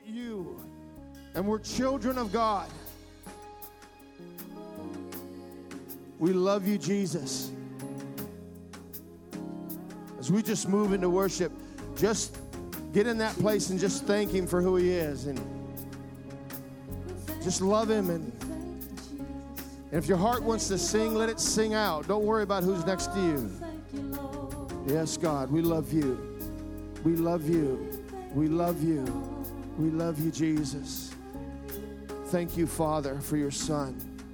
you, and we're children of God. We love you, Jesus. As we just move into worship, just get in that place and just thank Him for who He is, and just love Him. And if your heart wants to sing, let it sing out. Don't worry about who's next to you. Yes, God, we love you. We love you. We love you. We love you, Jesus. Thank you, Father, for your Son.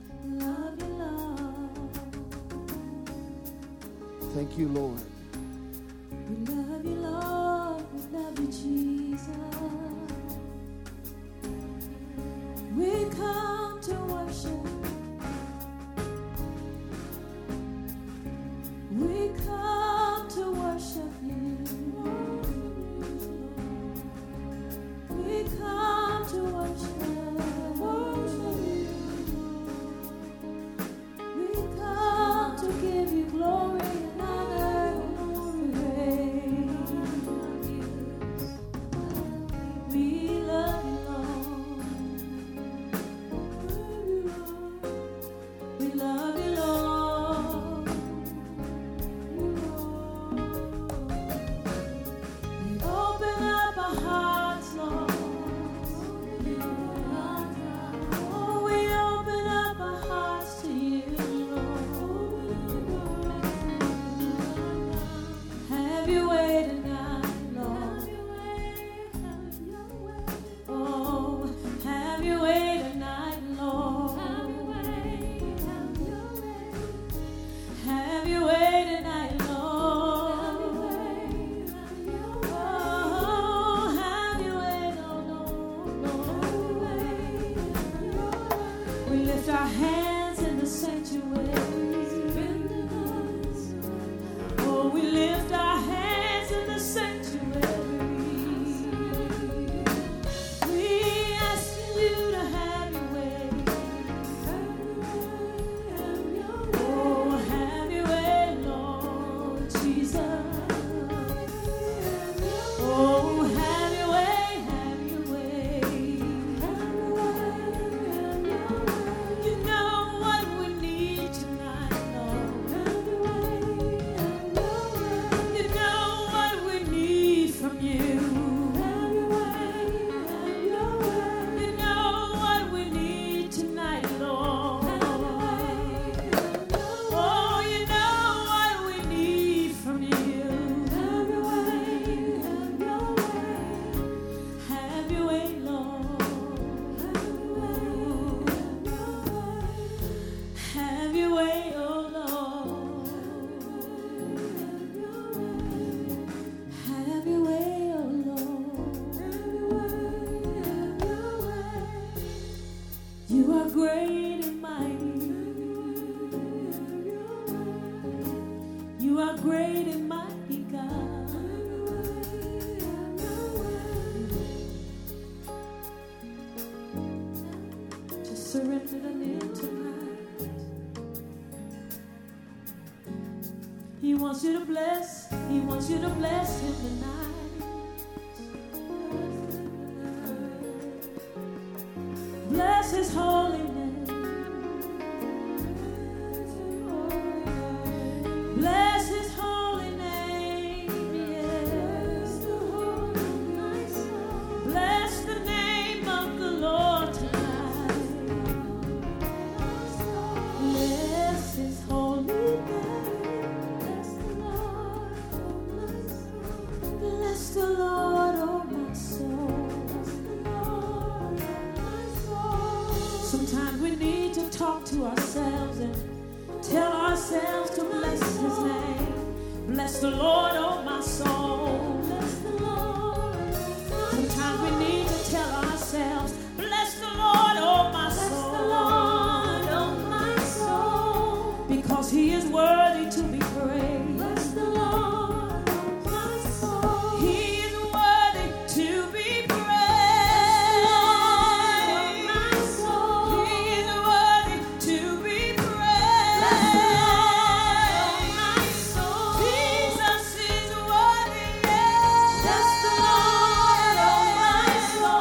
Thank you, Lord. We love you, Lord. We love you, Jesus. We come to worship. We come to worship you. We come to worship you. We come to give you glory and honor and praise. We love you, Lord. We love you, Lord. We open up our hearts, Lord. Oh, we open up our hearts to you, Lord. Have your way tonight, Lord. Oh, have your way tonight, Lord. Have your way tonight, Lord. Oh, have your way, Lord. We lift our hands in the sanctuary. Oh, we lift our hands in the sanctuary. We ask you to have your way. Oh, have your way, Lord Jesus. Oh, have your way, have your way. You know what we need tonight, Lord. You know what we need from you. You know what we need tonight, Lord. Oh, you know what we need from you. Have your way, Lord. Have your way, oh Lord. Have your way, oh Lord. You are great and mighty. You are great and mighty, God. Just surrender to Him tonight. He wants you to bless. He wants you to bless Him tonight. Bless His holy name. Bless His holy name. Yes. Bless the name of the Lord tonight. Bless His holy name. Bless the Lord, oh my soul. Sometimes we need to talk to ourselves and tell ourselves to bless His name. Bless the Lord, oh my soul. Sometimes we need to tell ourselves, bless the Lord, oh my soul. Because He is worthy to be praised. Bless the Lord, oh my soul. He is worthy to be praised. He is worthy to be praised. Jesus is worthy. Bless the Lord, oh my soul.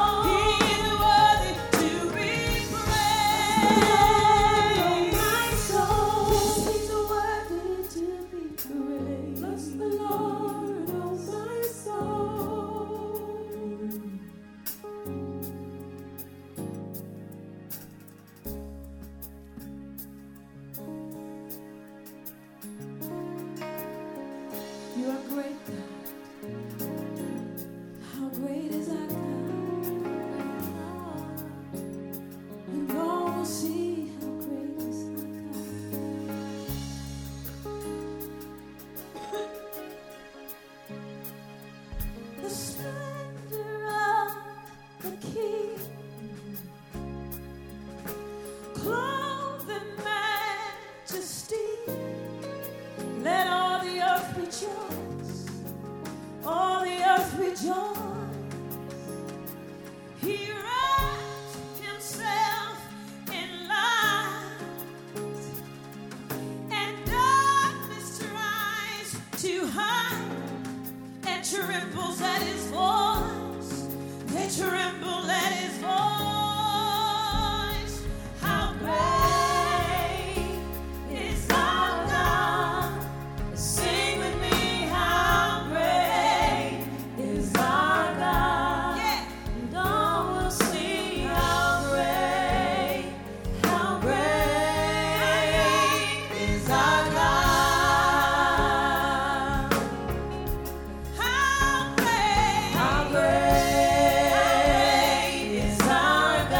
splendor of the King, clothed in majesty, let all the earth rejoice, all the earth rejoice. He wrapped himself in light, and darkness tries to hide, and trembles at his voice. They tremble at his voice. How great is our God? Sing with me, how great is our God? Yeah. And all will sing, how great is our God? How great is our God?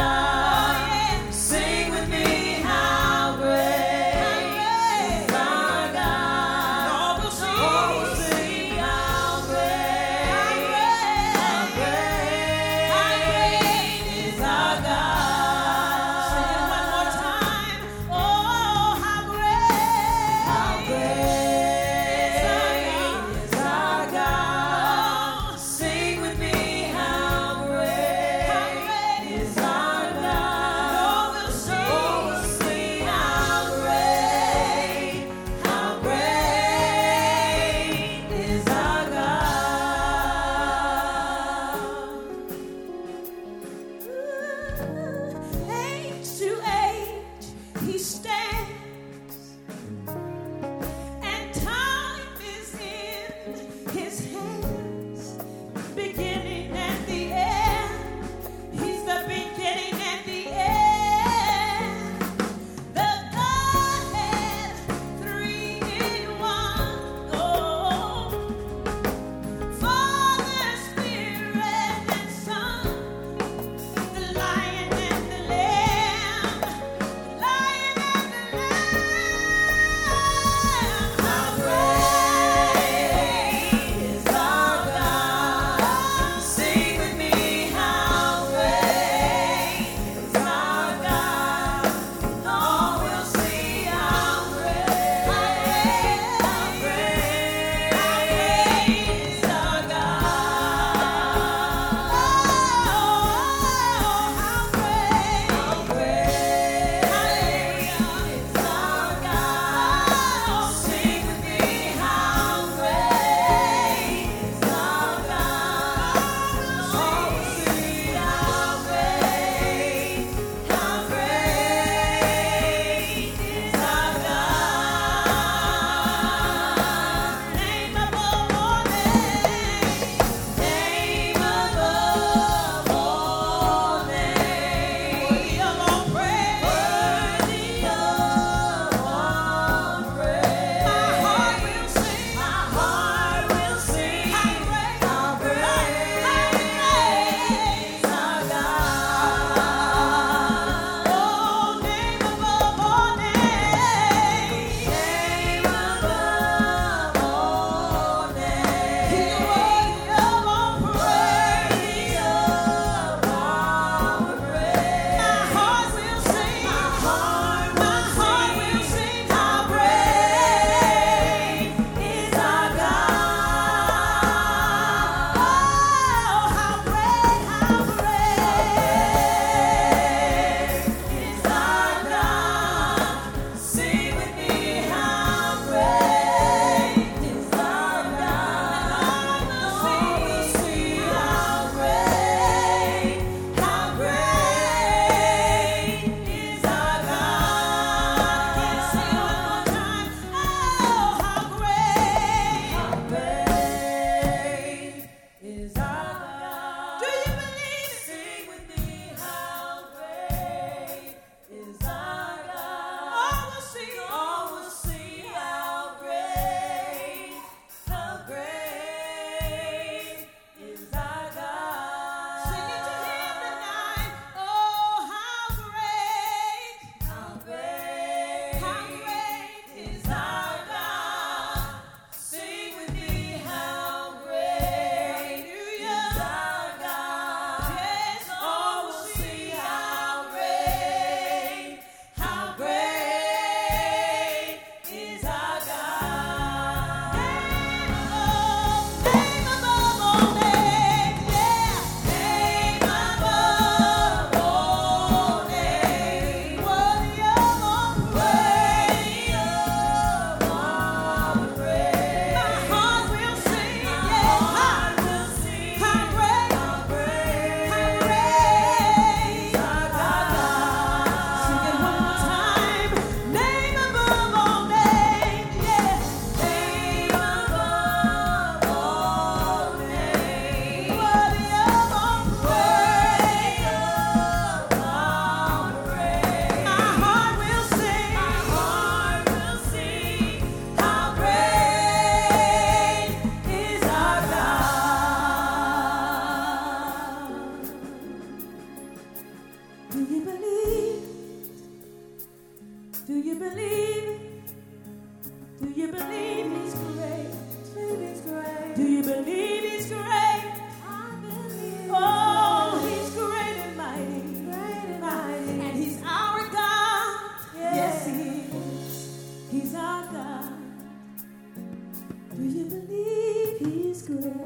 you believe? Do you believe he's great? Do you believe he's great? I believe. Oh, he's great and mighty. And he's our God. Yes, he is. He's our God. Do you believe he's great?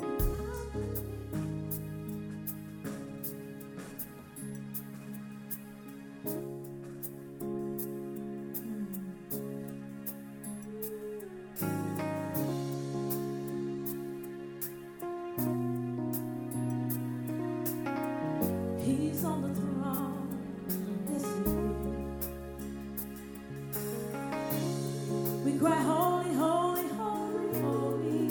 He's on the throne. Yes, he is. We cry, holy, holy, holy, holy.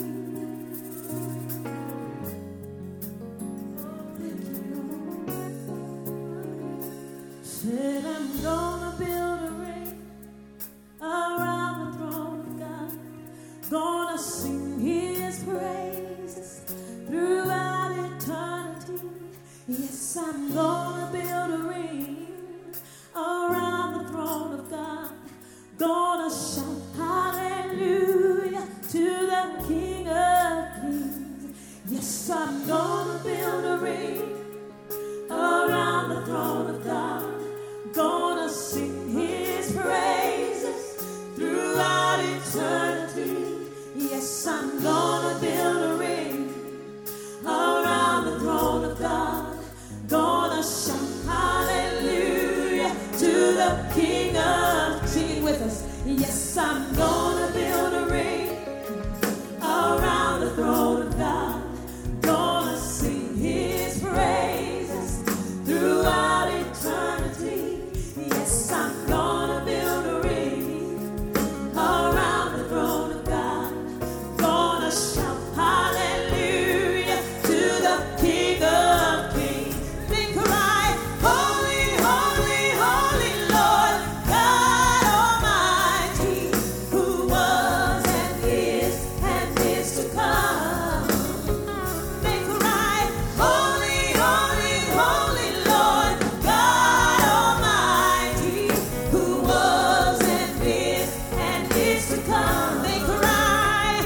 Thank you, Lord. Said I'm gonna build a ring around the throne of God. Gonna sing his praises throughout eternity. Yes, I'm gonna build a ring around the throne of God. Gonna shout hallelujah to the King of Kings. Yes, I'm gonna build a ring around the throne of God. Gonna sing his praises throughout eternity. Yes, I'm gonna build a ring around the throne of God. Gonna shout hallelujah to the King of, sing it with us. Yes, I'm gonna build a ring around the throne of God. Gonna sing his praises throughout eternity. Yes, I'm gonna build a ring around the throne of God. Gonna shout hallelujah to the King of Kings. They cry, holy, holy, holy Lord God Almighty, who was and is to come. They cry, holy, holy, holy Lord God Almighty, who was and is to come. They cry,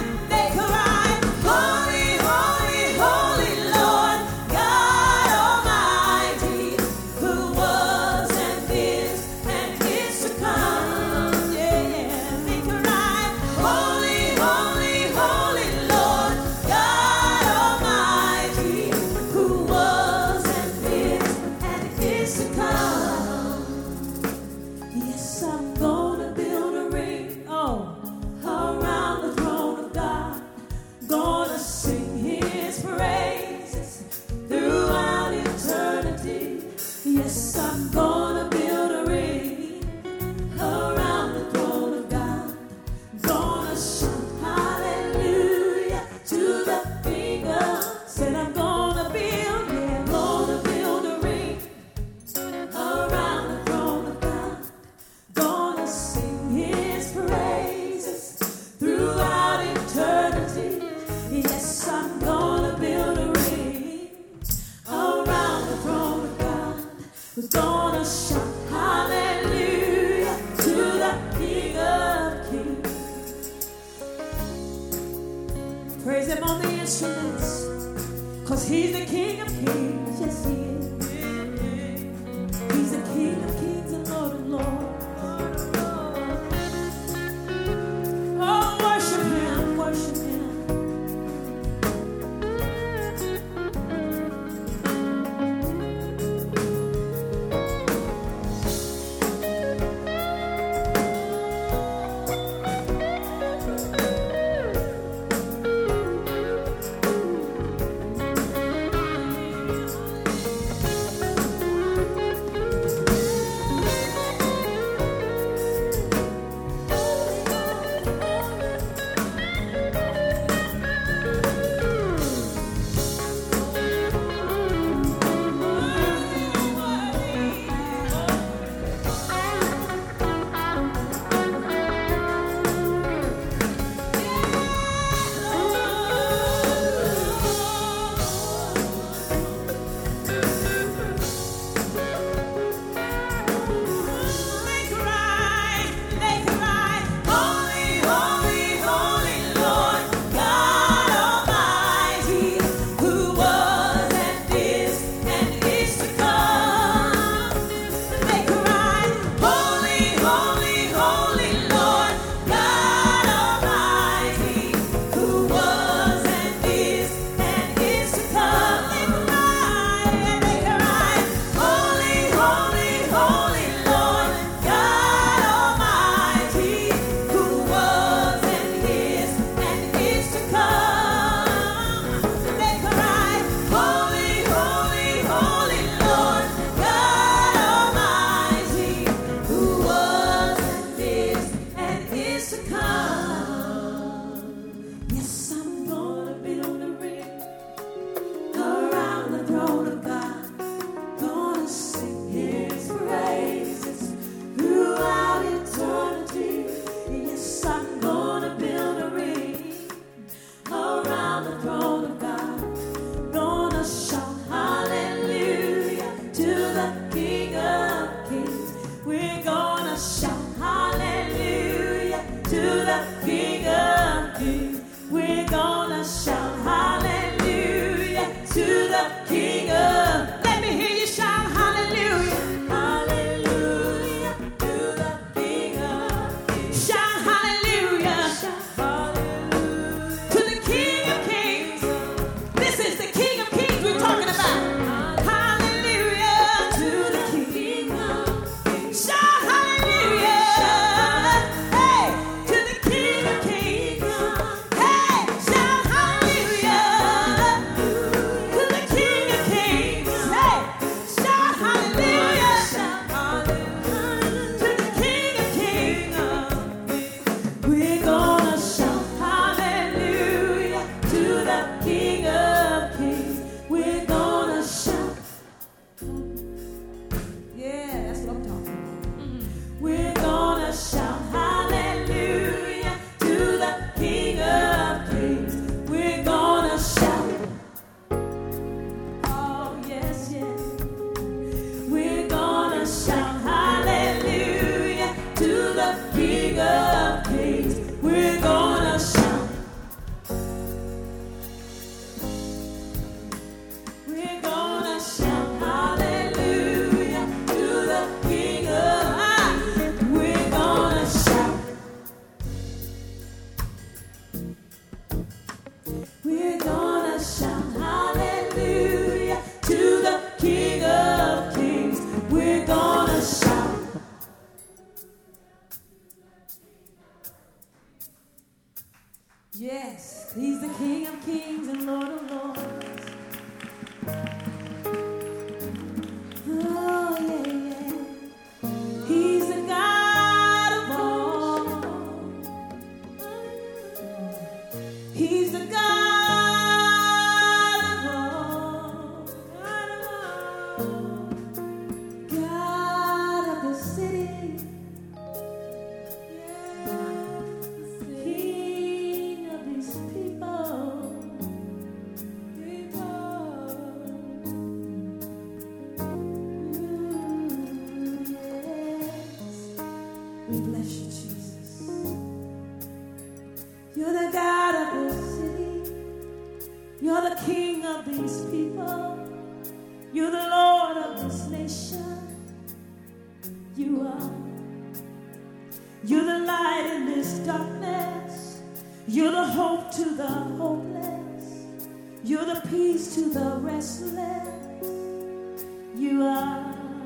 holy, holy, holy Lord God Almighty, who was and is to come. Yeah, they cry, holy, holy, holy Lord God Almighty, who was and is to come. Yes, I'm gonna build a ring, around the throne of God. Gonna sing his praises throughout eternity. Yes, I'm gonna build a ring around the throne of God. Gonna shout hallelujah to the King of, said I'm gonna build a ring around the throne of God. Gonna sing his praises throughout eternity. Yes, I'm gonna build a ring around the throne of God. We're gonna shout hallelujah to the King of Kings. Praise him on the instruments, 'cause he's the King of Kings. Yes, he is. He's the King of Kings and Lord of Lords. Oh, worship him, worship him. the King of. Let me hear you shout hallelujah. Hallelujah to the King of Kings. Shout hallelujah. To the King of Kings. This is the King of Kings we're talking about. Hallelujah to the King of Kings. Shout hallelujah. Hey, to the King of Kings. Hey, shout hallelujah. To the King of Kings. Hey, shout hallelujah. To the King of Kings. We're gonna shout hallelujah to the King of Kings. We're gonna shout. Yeah, that's what I'm talking about. We're gonna shout hallelujah to the King of Kings. We're gonna shout. Oh, yes, yes. We're gonna shout hallelujah to the King of Kings. We're gonna shout. We're gonna shout hallelujah to the King of. We're gonna shout. We're gonna shout hallelujah to the King of Kings. We're gonna shout. Yes, he's the King of Kings and Lord of Lords. Oh, yeah, yeah. He's the God of all. He's the God of all. God of the city. King of these people. We bless you, Jesus. You're the God of this city. You're the King of these people. You're the Lord of this nation. You are. You're the light in this darkness. You're the hope to the hopeless. You're the peace to the restless. You are.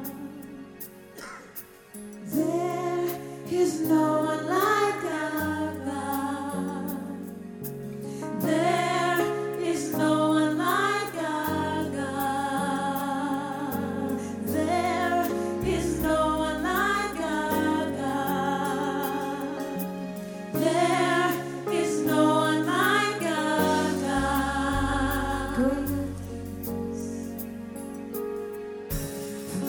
There is no one like our God. There is no one like our God. There is no one like our God. There is no one like our God.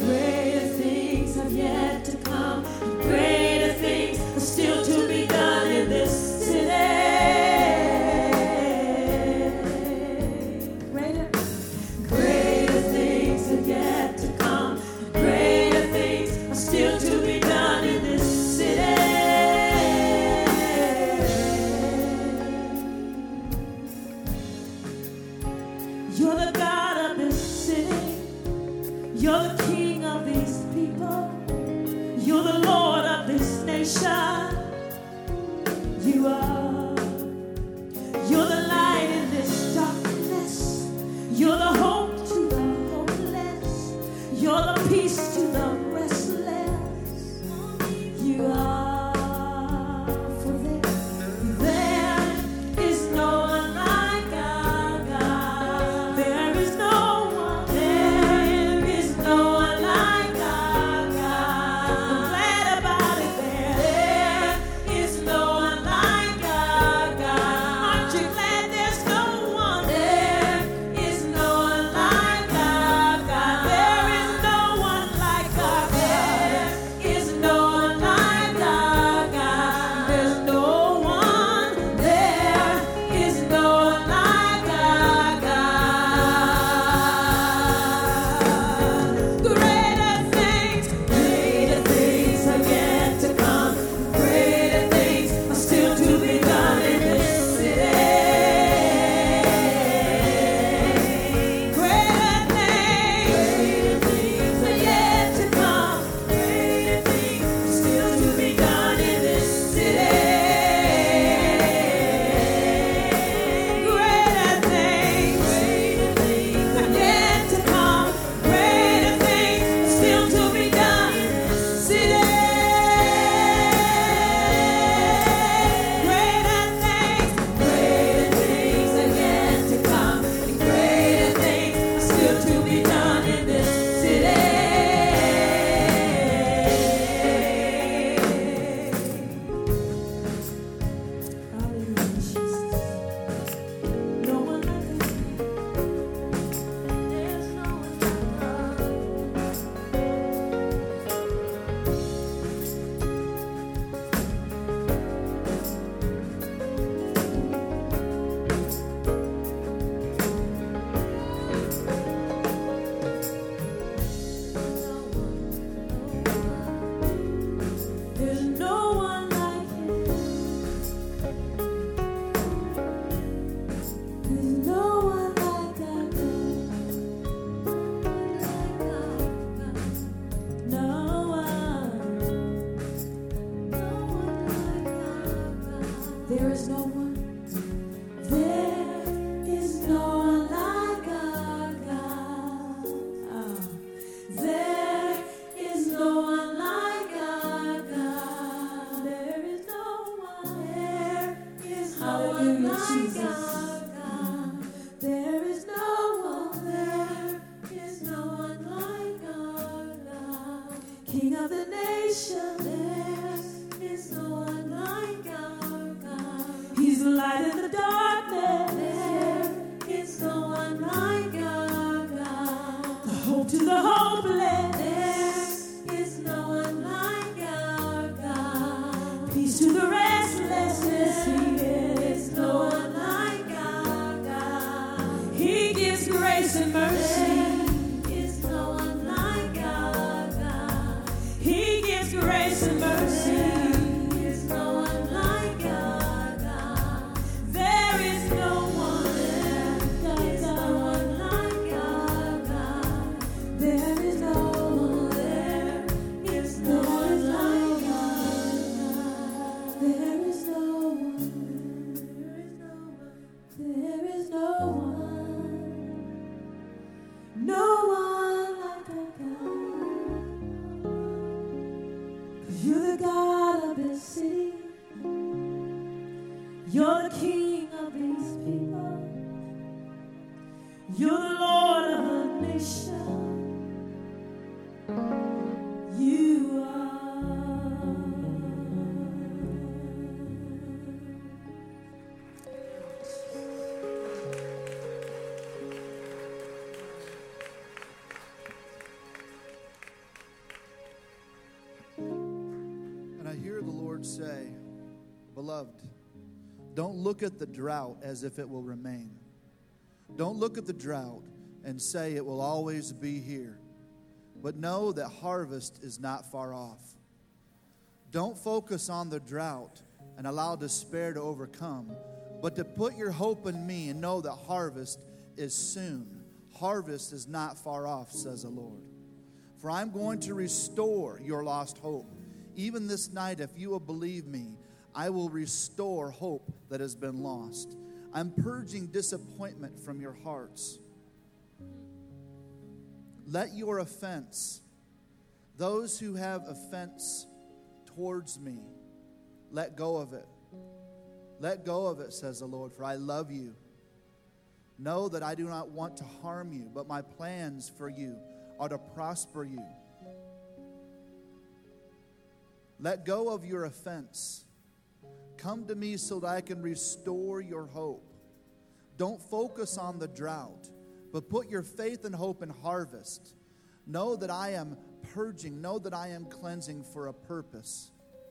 King of the nation, there is no one like our God. He's the light in the darkness, there is no one like our God. The hope to the hopeless, there is no one like our God. Peace to the restless, there is no one like our God. He gives grace and mercy. Grace and mercy. There is no one like our God. There is no one. There is no one like our God. There is no one. There is no one like our God. There is no one. There is no one. No one like our God. You're the God of this city. You're the King of these people. You're the Lord of the nation. You are. And I hear the Lord say, beloved, don't look at the drought as if it will remain. Don't look at the drought and say it will always be here. But know that harvest is not far off. Don't focus on the drought and allow despair to overcome, but to put your hope in me and know that harvest is soon. Harvest is not far off, says the Lord. For I'm going to restore your lost hope. Even this night, if you will believe me, I will restore hope that has been lost. I'm purging disappointment from your hearts. Let your offense, those who have offense towards me, let go of it. Let go of it, says the Lord, for I love you. Know that I do not want to harm you, but my plans for you are to prosper you. Let go of your offense. Come to me so that I can restore your hope. Don't focus on the drought, but put your faith and hope in harvest. Know that I am purging. Know that I am cleansing for a purpose.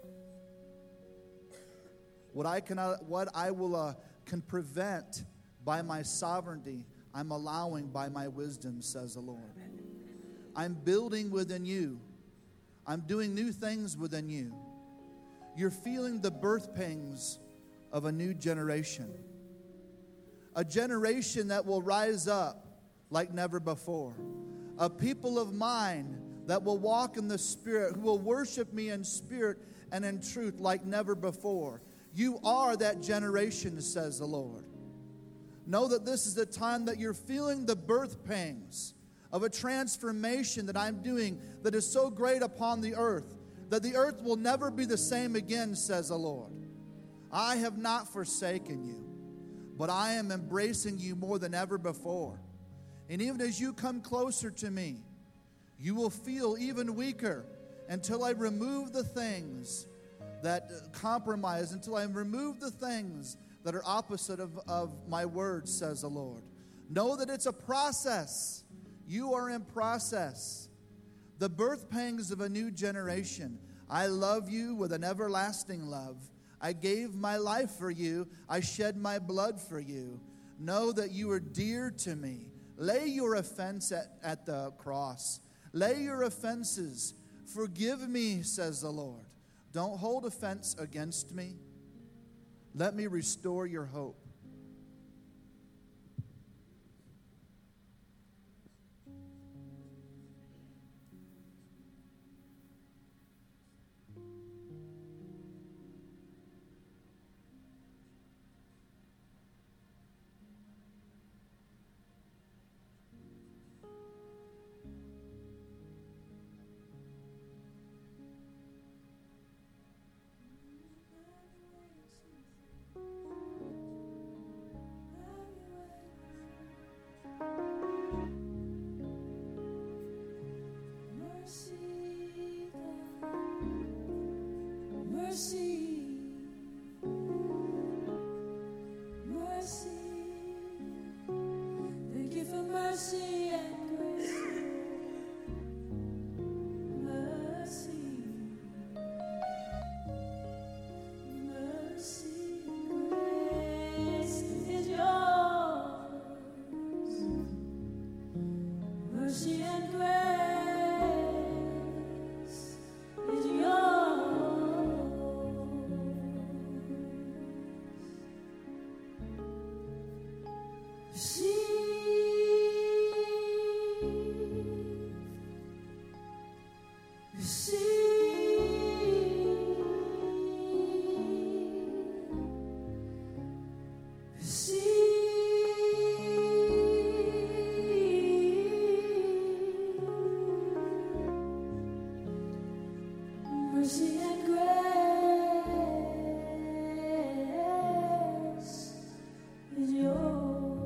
What I can prevent by my sovereignty, I'm allowing by my wisdom, says the Lord. I'm building within you. I'm doing new things within you. You're feeling the birth pangs of a new generation. A generation that will rise up like never before. A people of mine that will walk in the Spirit, who will worship me in spirit and in truth like never before. You are that generation, says the Lord. Know that this is the time that you're feeling the birth pangs of a transformation that I'm doing that is so great upon the earth, that the earth will never be the same again, says the Lord. I have not forsaken you, but I am embracing you more than ever before. And even as you come closer to me, you will feel even weaker until I remove the things that compromise, until I remove the things that are opposite of my words, says the Lord. Know that it's a process. You are in process. The birth pangs of a new generation. I love you with an everlasting love. I gave my life for you. I shed my blood for you. Know that you are dear to me. Lay your offense at the cross. Lay your offenses. Forgive me, says the Lord. Don't hold offense against me. Let me restore your hope. Mercy and grace is yours. Mercy and grace is yours.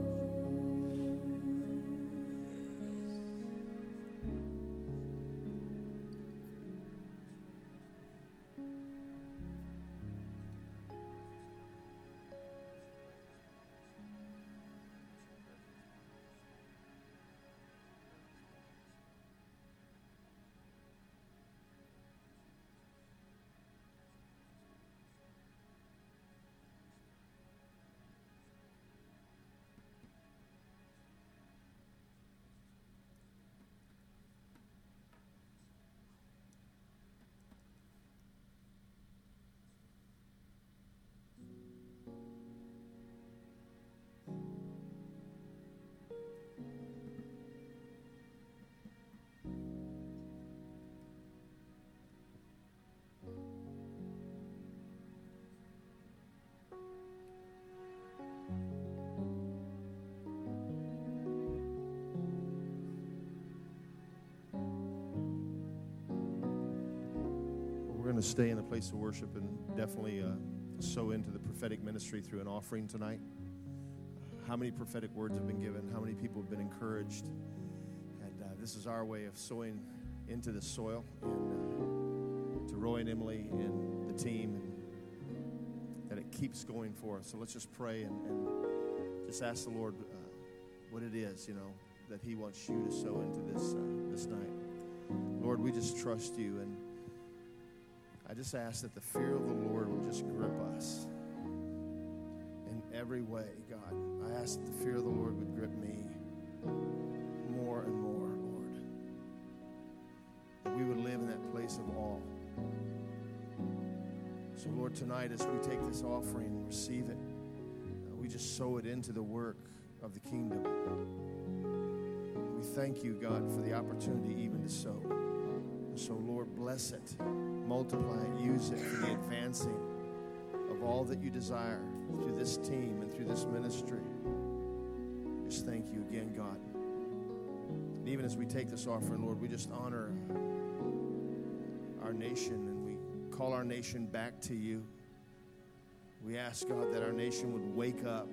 We're going to stay in the place of worship and definitely sow into the prophetic ministry through an offering tonight. How many prophetic words have been given? How many people have been encouraged? And this is our way of sowing into the soil. And to Roy and Emily and the team, and that it keeps going for us. So let's just pray and just ask the Lord what it is, that He wants you to sow into this night. Lord, we just trust you, and I just ask that the fear of the Lord will just grip us in every way, God. I ask that the fear of the Lord would grip me more and more, Lord. That we would live in that place of awe. So, Lord, tonight as we take this offering and receive it, we just sow it into the work of the kingdom. We thank you, God, for the opportunity even to sow. So, Lord, bless it, multiply it, use it for the advancing of all that you desire through this team and through this ministry. Just thank you again, God. And even as we take this offering, Lord, we just honor our nation, and we call our nation back to you. We ask, God, that our nation would wake up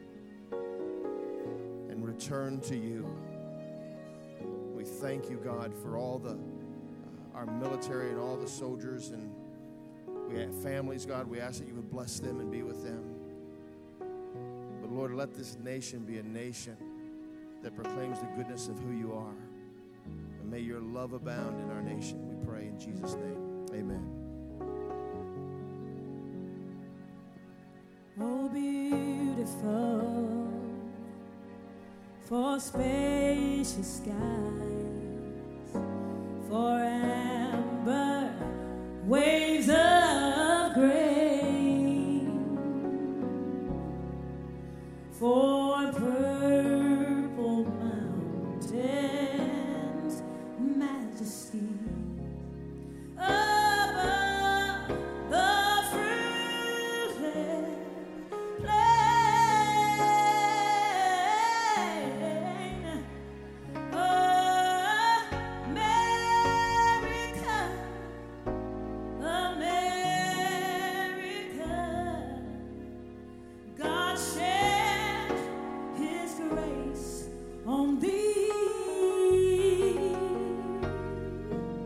and return to you. We thank you, God, for all our military and all the soldiers, and we have families, God. We ask that you would bless them and be with them. But Lord, let this nation be a nation that proclaims the goodness of who you are. And may your love abound in our nation, we pray in Jesus' name. Amen. Oh, beautiful for spacious skies, for amber waves of grain, for purple mountains, majesty. Above the fruitless plain, America, God shed His grace on thee.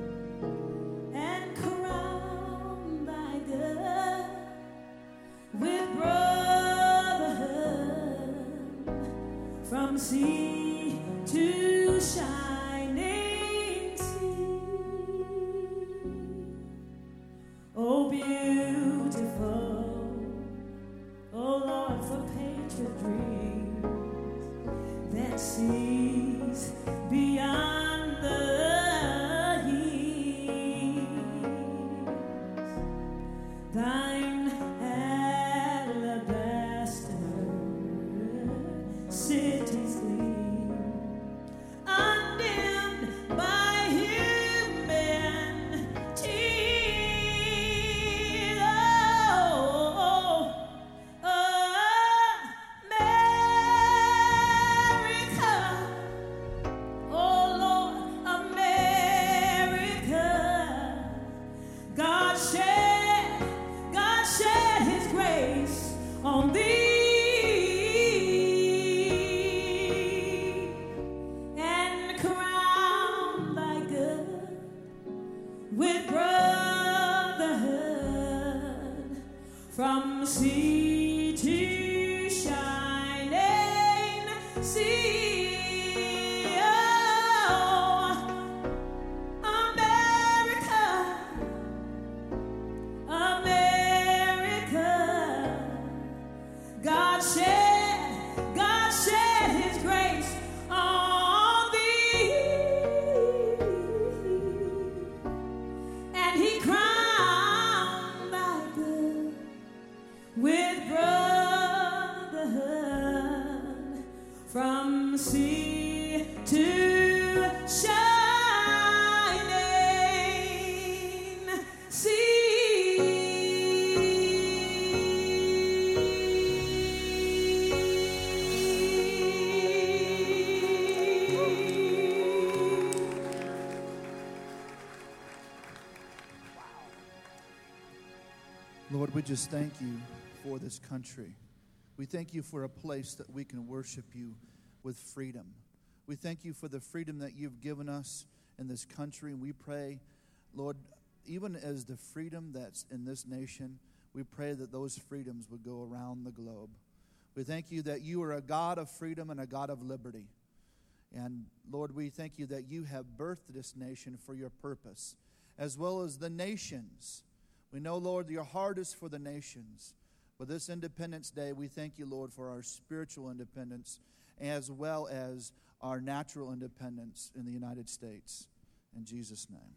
we just thank you for this country. We thank you for a place that we can worship you with freedom. We thank you for the freedom that you've given us in this country. And we pray, Lord, even as the freedom that's in this nation, we pray that those freedoms would go around the globe. We thank you that you are a God of freedom and a God of liberty. And Lord, we thank you that you have birthed this nation for your purpose, as well as the nations. We know, Lord, your heart is for the nations. But this Independence Day, we thank you, Lord, for our spiritual independence as well as our natural independence in the United States. In Jesus' name.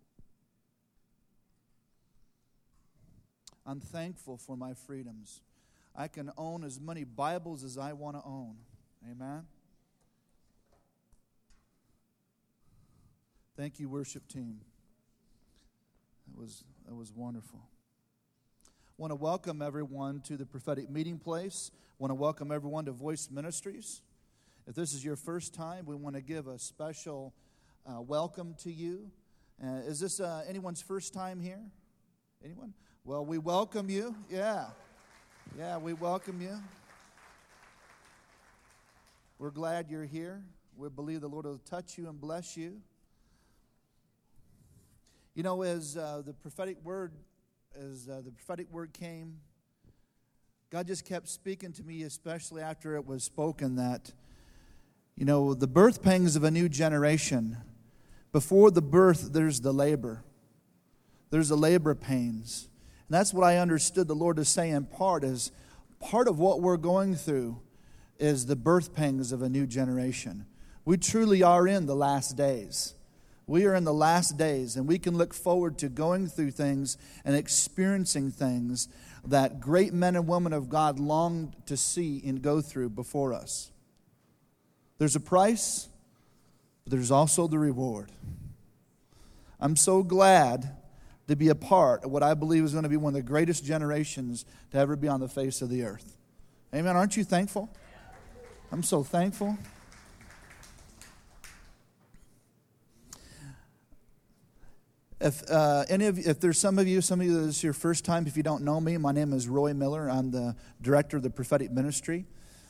I'm thankful for my freedoms. I can own as many Bibles as I want to own. Amen. Thank you, worship team. That was wonderful. I want to welcome everyone to the prophetic meeting place. I want to welcome everyone to Voice Ministries. If this is your first time, we want to give a special welcome to you. Is this anyone's first time here? Anyone? Well, we welcome you. Yeah, we welcome you. We're glad you're here. We believe the Lord will touch you and bless you. You know, as the prophetic word came, God just kept speaking to me, especially after it was spoken, that, you know, the birth pangs of a new generation. Before the birth, there's the labor. There's the labor pains. And that's what I understood the Lord to say in part, is part of what we're going through is the birth pangs of a new generation. We truly are in the last days. We are in the last days, and we can look forward to going through things and experiencing things that great men and women of God longed to see and go through before us. There's a price, but there's also the reward. I'm so glad to be a part of what I believe is going to be one of the greatest generations to ever be on the face of the earth. Amen. Aren't you thankful? I'm so thankful. If there's some of you this is your first time, if you don't know me, my name is Roy Miller. I'm the director of the prophetic ministry.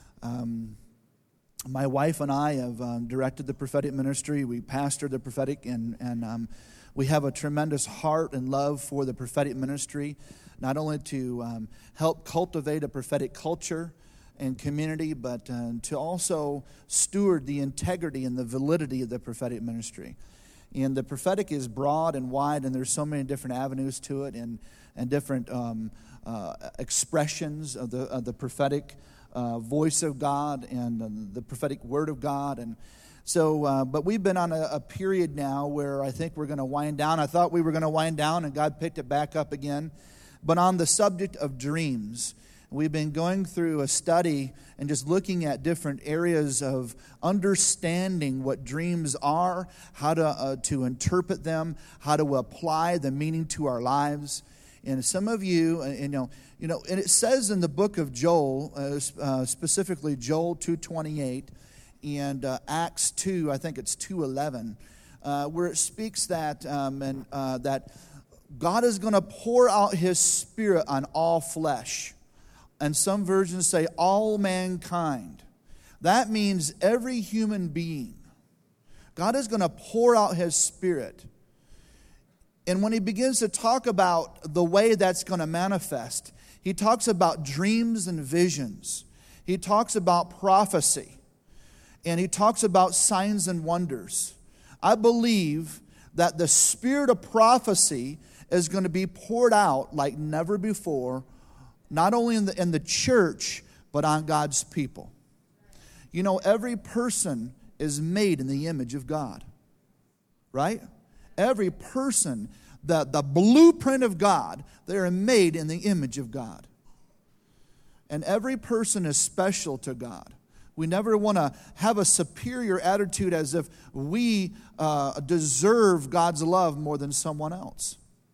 My wife and I have directed the prophetic ministry. We pastor the prophetic, and we have a tremendous heart and love for the prophetic ministry, not only to help cultivate a prophetic culture and community, but to also steward the integrity and the validity of the prophetic ministry. And the prophetic is broad and wide, and there's so many different avenues to it, and different expressions of the prophetic voice of God and the prophetic word of God. And so, but we've been on a period now where I think we're going to wind down. I thought we were going to wind down, and God picked it back up again. But on the subject of dreams, we've been going through a study and just looking at different areas of understanding what dreams are, how to interpret them, how to apply the meaning to our lives. And some of you, and it says in the book of Joel, specifically Joel 2:28 and Acts 2, I think it's 2:11, where it speaks that that God is going to pour out His Spirit on all flesh. And some versions say all mankind. That means every human being. God is going to pour out His Spirit. And when He begins to talk about the way that's going to manifest, He talks about dreams and visions. He talks about prophecy. And He talks about signs and wonders. I believe that the spirit of prophecy is going to be poured out like never before, not only in the church, but on God's people. You know, every person is made in the image of God. Right? Every person, the blueprint of God, they are made in the image of God. And every person is special to God. We never want to have a superior attitude as if we deserve God's love more than someone else.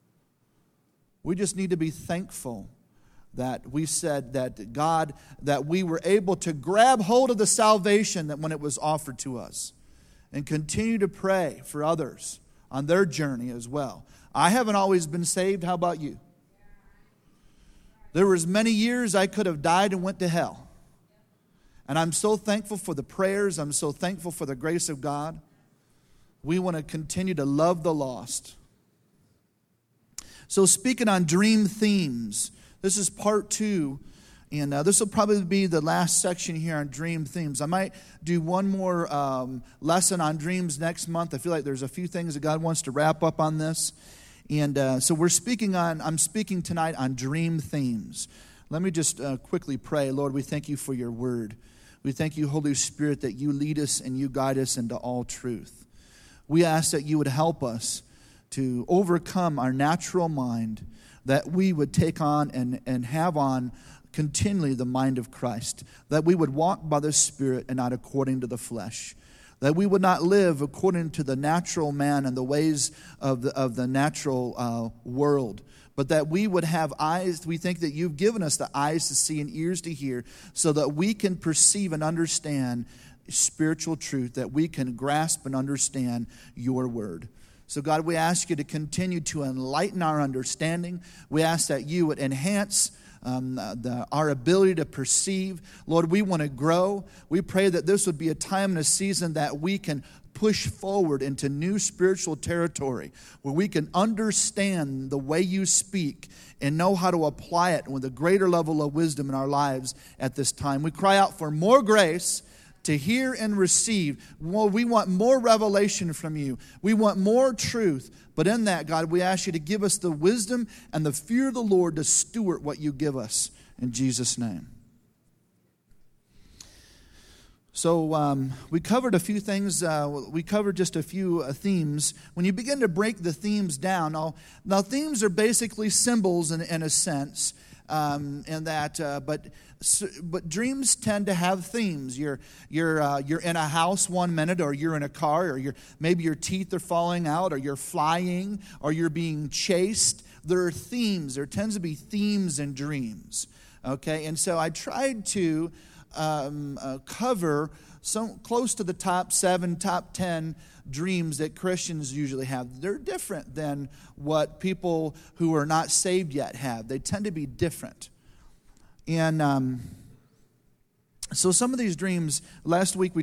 We just need to be thankful that we said that God, that we were able to grab hold of the salvation that when it was offered to us, and continue to pray for others on their journey as well. I haven't always been saved. How about you? There was many years I could have died and went to hell. And I'm so thankful for the prayers. I'm so thankful for the grace of God. We want to continue to love the lost. So speaking on dream themes, this is part 2. And this will probably be the last section here on dream themes. I might do one more lesson on dreams next month. I feel like there's a few things that God wants to wrap up on this. And so I'm speaking tonight on dream themes. Let me just quickly pray. Lord, we thank you for your word. We thank you, Holy Spirit, that you lead us and you guide us into all truth. We ask that you would help us to overcome our natural mind, that we would take on and have on continually the mind of Christ, that we would walk by the Spirit and not according to the flesh, that we would not live according to the natural man and the ways of the natural world, but that we would have eyes. We think that you've given us the eyes to see and ears to hear so that we can perceive and understand spiritual truth, that we can grasp and understand your word. So God, we ask you to continue to enlighten our understanding. We ask that you would enhance our ability to perceive. Lord, we want to grow. We pray that this would be a time and a season that we can push forward into new spiritual territory where we can understand the way you speak and know how to apply it with a greater level of wisdom in our lives at this time. We cry out for more grace to hear and receive. Well, we want more revelation from you. We want more truth. But in that, God, we ask you to give us the wisdom and the fear of the Lord to steward what you give us. In Jesus' name. So we covered a few things. We covered just a few themes. When you begin to break the themes down, now themes are basically symbols in a sense. But dreams tend to have themes. You're in a house one minute, or you're in a car, or maybe your teeth are falling out, or you're flying, or you're being chased. There are themes. There tends to be themes in dreams. Okay, and so I tried to cover some close to the top 10 dreams that Christians usually have. They're different than what people who are not saved yet have. They tend to be different. And so some of these dreams, last month,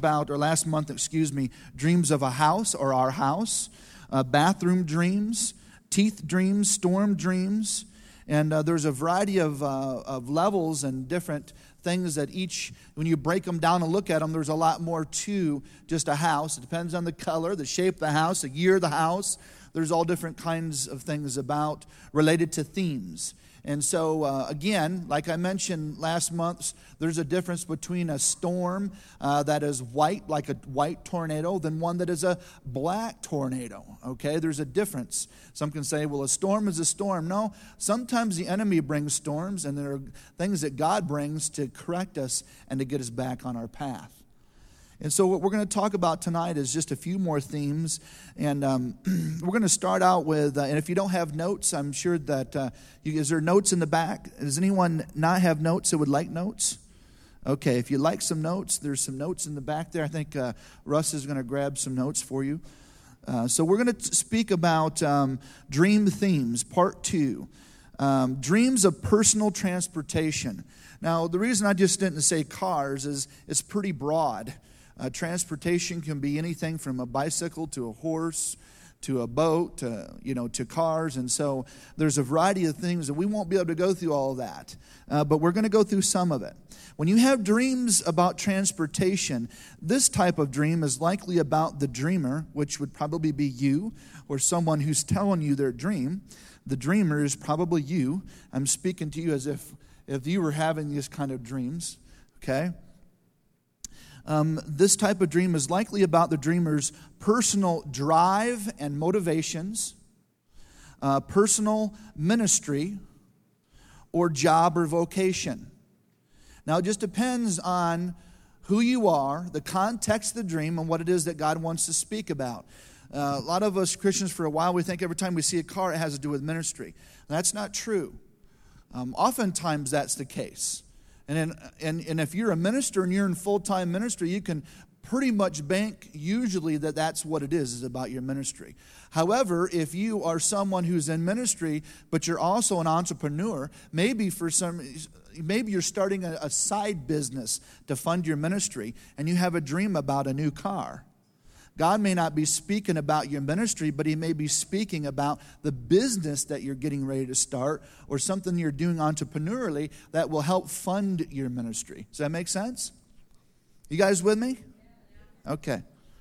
dreams of a house or our house, bathroom dreams, teeth dreams, storm dreams. And there's a variety of levels and different things that when you break them down and look at them, there's a lot more to just a house. It depends on the color, the shape of the house, the year of the house. There's all different kinds of things related to themes. And so, again, like I mentioned last month, there's a difference between a storm that is white, like a white tornado, than one that is a black tornado, okay? There's a difference. Some can say, well, a storm is a storm. No, sometimes the enemy brings storms, and there are things that God brings to correct us and to get us back on our path. And so what we're going to talk about tonight is just a few more themes. And we're going to start out with, and if you don't have notes, I'm sure that, is there notes in the back? Does anyone not have notes that would like notes? Okay, if you'd like some notes, there's some notes in the back there. I think Russ is going to grab some notes for you. So we're going to speak about dream themes, part 2. Dreams of personal transportation. Now, the reason I just didn't say cars is it's pretty broad. Transportation can be anything from a bicycle to a horse to a boat to cars, and so there's a variety of things that we won't be able to go through all of that, but we're going to go through some of it. When you have dreams about transportation, this type of dream is likely about the dreamer, which would probably be you or someone who's telling you their dream. The dreamer is probably you. I'm speaking to you as if you were having these kind of dreams, okay? This type of dream is likely about the dreamer's personal drive and motivations, personal ministry, or job or vocation. Now, it just depends on who you are, the context of the dream, and what it is that God wants to speak about. A lot of us Christians, for a while, we think every time we see a car, it has to do with ministry. That's not true. Oftentimes, that's the case. And if you're a minister and you're in full-time ministry, you can pretty much bank usually that that's what it is about your ministry. However, if you are someone who's in ministry, but you're also an entrepreneur, maybe you're starting a side business to fund your ministry, and you have a dream about a new car. God may not be speaking about your ministry, but He may be speaking about the business that you're getting ready to start, or something you're doing entrepreneurially that will help fund your ministry. Does that make sense? You guys with me? Okay.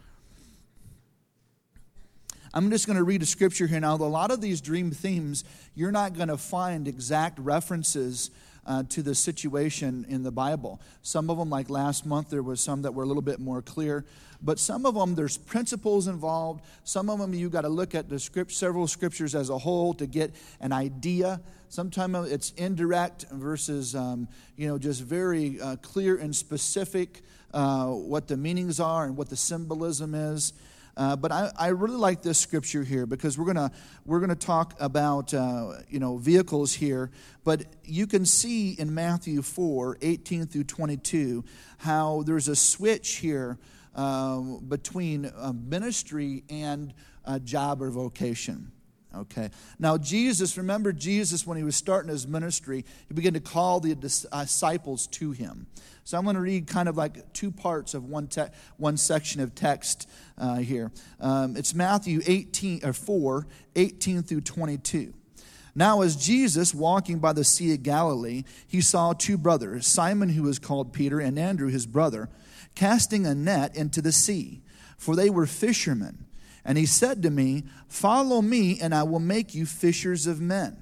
I'm just going to read a scripture here now. A lot of these dream themes, you're not going to find exact references to the situation in the Bible. Some of them, like last month, there was some that were a little bit more clear. But some of them, there's principles involved. Some of them, you got to look at the several scriptures as a whole to get an idea. Sometimes it's indirect versus, just very clear and specific what the meanings are and what the symbolism is. But I really like this scripture here, because we're gonna talk about vehicles here. But you can see in Matthew 4:18 through 22 how there's a switch here between ministry and job or vocation. Okay. Now remember Jesus, when He was starting His ministry, He began to call the disciples to Him. So I'm going to read kind of like two parts of one section of text here. It's Matthew 4:18 through 22. Now as Jesus, walking by the Sea of Galilee, He saw two brothers, Simon, who was called Peter, and Andrew, his brother, casting a net into the sea, for they were fishermen. And He said to me, "Follow me, and I will make you fishers of men."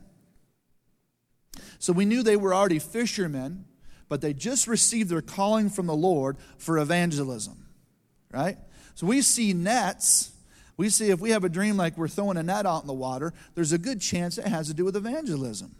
So we knew they were already fishermen, but they just received their calling from the Lord for evangelism, right? So we see nets. We see if we have a dream like we're throwing a net out in the water, there's a good chance it has to do with evangelism.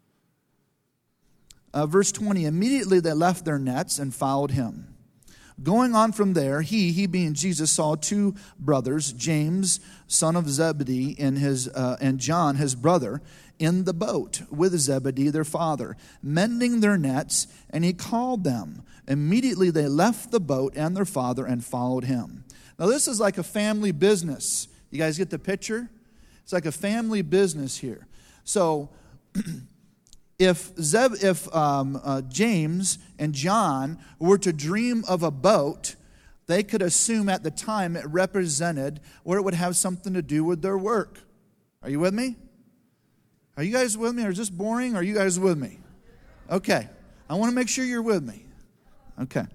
Verse 20, immediately they left their nets and followed Him. Going on from there, he being Jesus, saw two brothers, James, son of Zebedee, and John, his brother, in the boat with Zebedee, their father, mending their nets, and He called them. Immediately they left the boat and their father and followed Him. Now this is like a family business. You guys get the picture? It's like a family business here. So if James and John were to dream of a boat, they could assume at the time it represented, or it would have something to do with their work. Are you with me? Are you guys with me? Or is this boring? Are you guys with me? Okay. I want to make sure you're with me. Okay.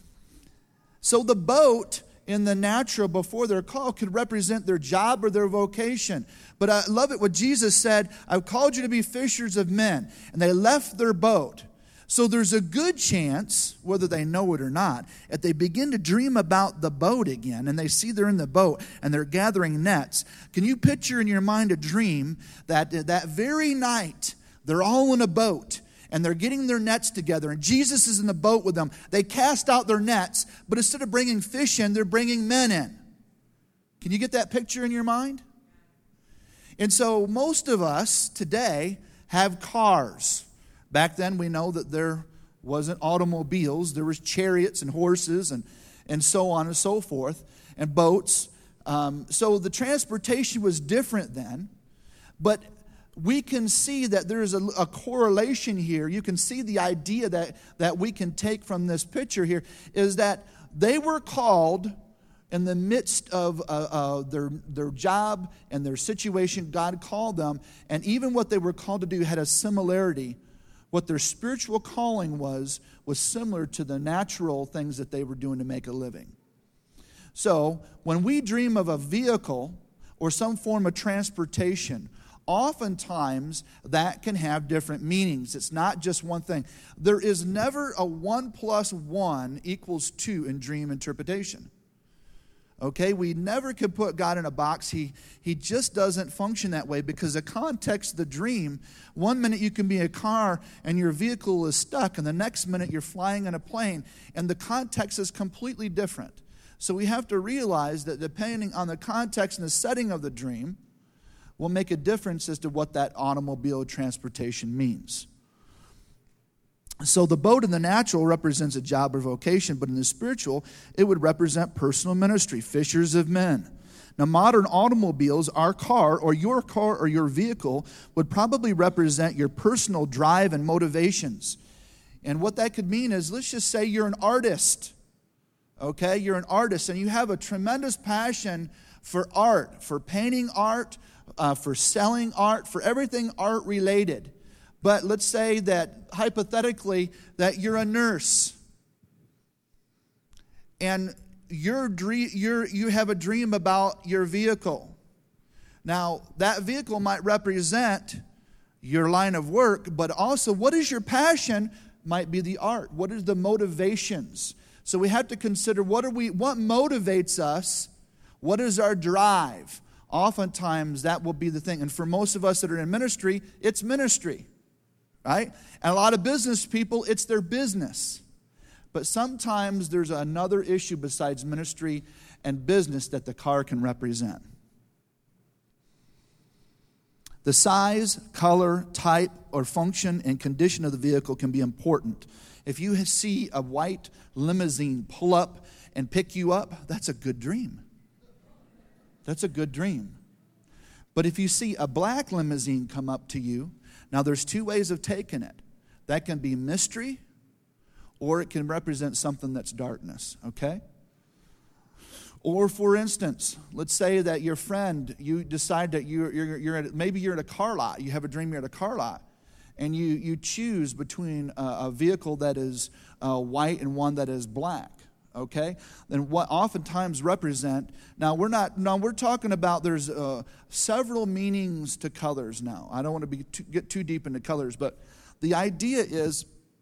So the boat in the natural before their call could represent their job or their vocation. But I love it what Jesus said, "I've called you to be fishers of men." And they left their boat. So there's a good chance, whether they know it or not, if they begin to dream about the boat again and they see they're in the boat and they're gathering nets, can you picture in your mind a dream that very night they're all in a boat and they're getting their nets together and Jesus is in the boat with them. They cast out their nets, but instead of bringing fish in, they're bringing men in. Can you get that picture in your mind? And so most of us today have cars. Back then we know that there wasn't automobiles. There was chariots and horses and so on and so forth, and boats. So the transportation was different then. But we can see that there is a correlation here. You can see the idea that we can take from this picture here is that they were called in the midst of their job and their situation. God called them, and even what they were called to do had a similarity. What their spiritual calling was similar to the natural things that they were doing to make a living. So when we dream of a vehicle or some form of transportation, oftentimes that can have different meanings. It's not just one thing. There is never a 1 + 1 = 2 in dream interpretation. Okay, we never could put God in a box. He just doesn't function that way, because the context of the dream, one minute you can be in a car and your vehicle is stuck, and the next minute you're flying in a plane, and the context is completely different. So we have to realize that depending on the context and the setting of the dream will make a difference as to what that automobile transportation means. So the boat in the natural represents a job or vocation, but in the spiritual, it would represent personal ministry, fishers of men. Now, modern automobiles, our car or your vehicle would probably represent your personal drive and motivations. And what that could mean is, let's just say you're an artist, okay? You're an artist and you have a tremendous passion for art, for painting art, for selling art, for everything art related. But let's say that, hypothetically, that you're a nurse and you have a dream about your vehicle. Now, that vehicle might represent your line of work, but also what is your passion might be the art. What is the motivations? So we have to consider what motivates us? What is our drive? Oftentimes that will be the thing. And for most of us that are in ministry, it's ministry, right? And a lot of business people, it's their business. But sometimes there's another issue besides ministry and business that the car can represent. The size, color, type, or function and condition of the vehicle can be important. If you see a white limousine pull up and pick you up, that's a good dream. That's a good dream. But if you see a black limousine come up to you, now there's two ways of taking it. That can be mystery, or it can represent something that's darkness, okay? Or for instance, let's say that your friend, you decide that maybe you're at a car lot. You have a dream you're at a car lot, and you choose between a vehicle that is white and one that is black. Okay, then what oftentimes represent, we're talking about there's several meanings to colors now. I don't want to get too deep into colors, but the idea is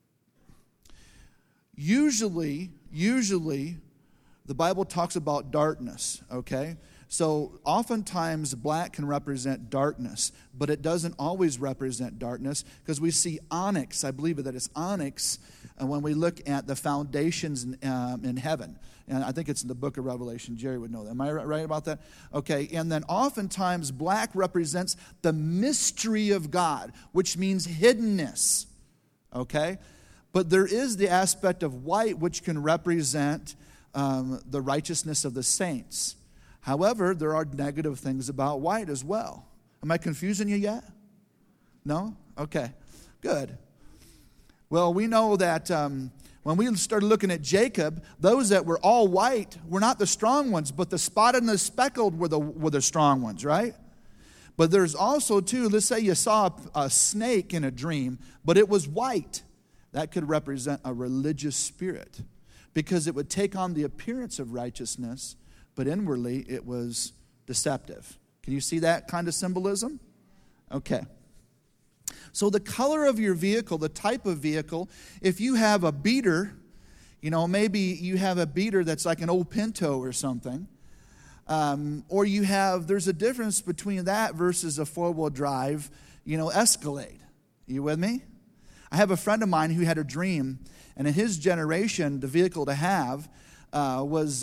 usually the Bible talks about darkness, okay? So oftentimes black can represent darkness, but it doesn't always represent darkness, because we see onyx, I believe that it's onyx, when we look at the foundations in heaven. And I think it's in the book of Revelation. Jerry would know that. Am I right about that? Okay, and then oftentimes black represents the mystery of God, which means hiddenness, okay? But there is the aspect of white, which can represent the righteousness of the saints. However, there are negative things about white as well. Am I confusing you yet? No? Okay, good. Well, we know that when we started looking at Jacob, those that were all white were not the strong ones, but the spotted and the speckled were the strong ones, right? But there's also, too, let's say you saw a snake in a dream, but it was white. That could represent a religious spirit, because it would take on the appearance of righteousness, but inwardly it was deceptive. Can you see that kind of symbolism? Okay. So the color of your vehicle, the type of vehicle, if you have a beater, maybe you have a beater that's like an old Pinto or something, or there's a difference between that versus a four-wheel drive, Escalade. You with me? I have a friend of mine who had a dream, and in his generation, the vehicle to have was,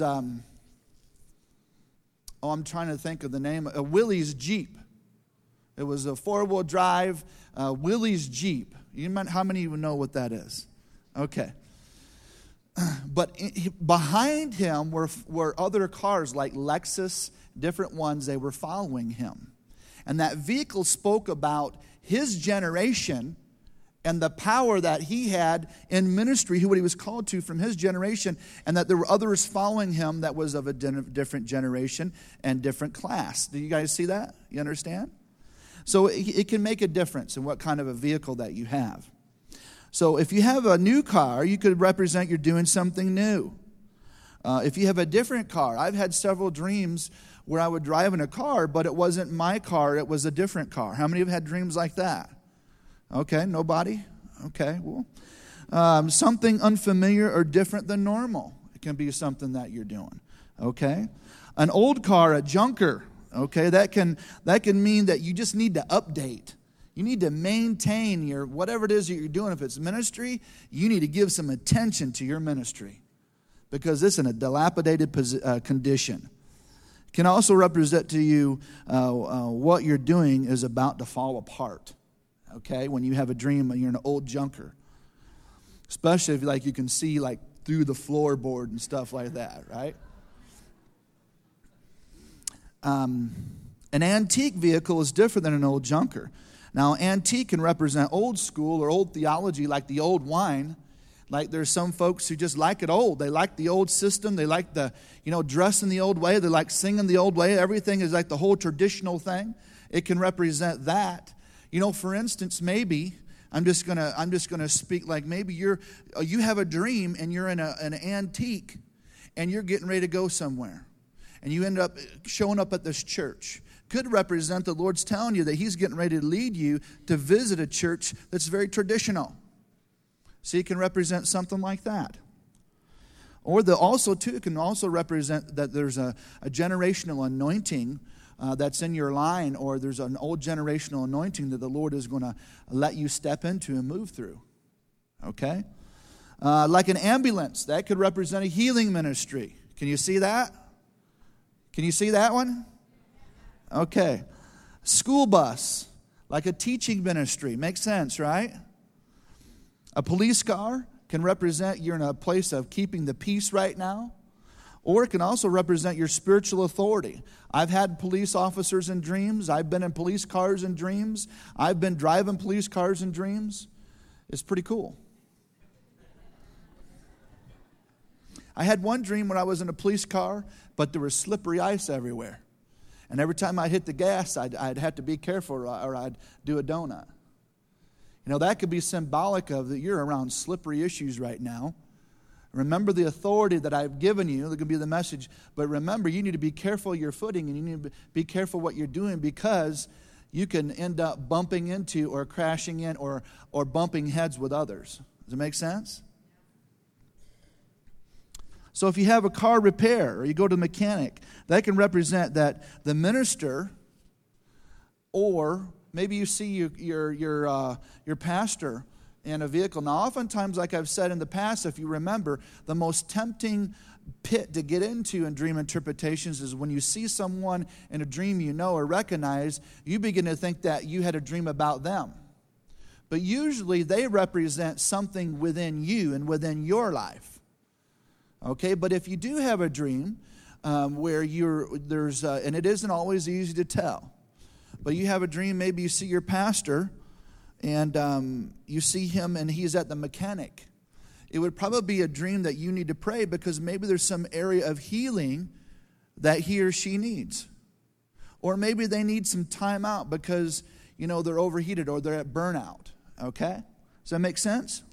I'm trying to think of the name, a Willys Jeep. It was a four-wheel drive Willys Jeep. How many of you know what that is? Okay. But behind him were other cars like Lexus, different ones. They were following him. And that vehicle spoke about his generation and the power that he had in ministry, what he was called to from his generation, and that there were others following him that was of a different generation and different class. Do you guys see that? You understand? So it can make a difference in what kind of a vehicle that you have. So if you have a new car, you could represent you're doing something new. If you have a different car, I've had several dreams where I would drive in a car, but it wasn't my car, it was a different car. How many of you have had dreams like that? Okay, nobody? Okay, well, something unfamiliar or different than normal. It can be something that you're doing, okay? An old car, a junker, okay, that can mean that you just need to update. You need to maintain your, whatever it is that you're doing. If it's ministry, you need to give some attention to your ministry, because it's in a dilapidated condition. It can also represent to you what you're doing is about to fall apart. Okay, when you have a dream and you're an old junker. Especially if like you can see like through the floorboard and stuff like that, right? An antique vehicle is different than an old junker. Now, antique can represent old school or old theology, like the old wine. Like there's some folks who just like it old. They like the old system. They like the, dressing the old way. They like singing the old way. Everything is like the whole traditional thing. It can represent that. For instance, maybe I'm just gonna speak like maybe you have a dream and you're in an antique and you're getting ready to go somewhere. And you end up showing up at this church. Could represent the Lord's telling you that He's getting ready to lead you to visit a church that's very traditional. So it can represent something like that. Or it can also represent that there's a generational anointing that's in your line, or there's an old generational anointing that the Lord is going to let you step into and move through. Okay? Like an ambulance, that could represent a healing ministry. Can you see that? Can you see that one? Okay. School bus, like a teaching ministry. Makes sense, right? A police car can represent you're in a place of keeping the peace right now. Or it can also represent your spiritual authority. I've had police officers in dreams. I've been in police cars in dreams. I've been driving police cars in dreams. It's pretty cool. I had one dream when I was in a police car, but there was slippery ice everywhere. And every time I hit the gas, I'd have to be careful or I'd do a donut. That could be symbolic of that you're around slippery issues right now. Remember the authority that I've given you. That could be the message. But remember, you need to be careful of your footing and you need to be careful what you're doing, because you can end up bumping into or crashing in or bumping heads with others. Does it make sense? So if you have a car repair or you go to the mechanic, that can represent that the minister, or maybe you see your pastor in a vehicle. Now, oftentimes, like I've said in the past, if you remember, the most tempting pit to get into in dream interpretations is when you see someone in a dream you know or recognize, you begin to think that you had a dream about them. But usually they represent something within you and within your life. Okay, but if you do have a dream where and it isn't always easy to tell, but you have a dream, maybe you see your pastor and you see him and he's at the mechanic. It would probably be a dream that you need to pray, because maybe there's some area of healing that he or she needs. Or maybe they need some time out because, they're overheated or they're at burnout. Okay? Does that make sense?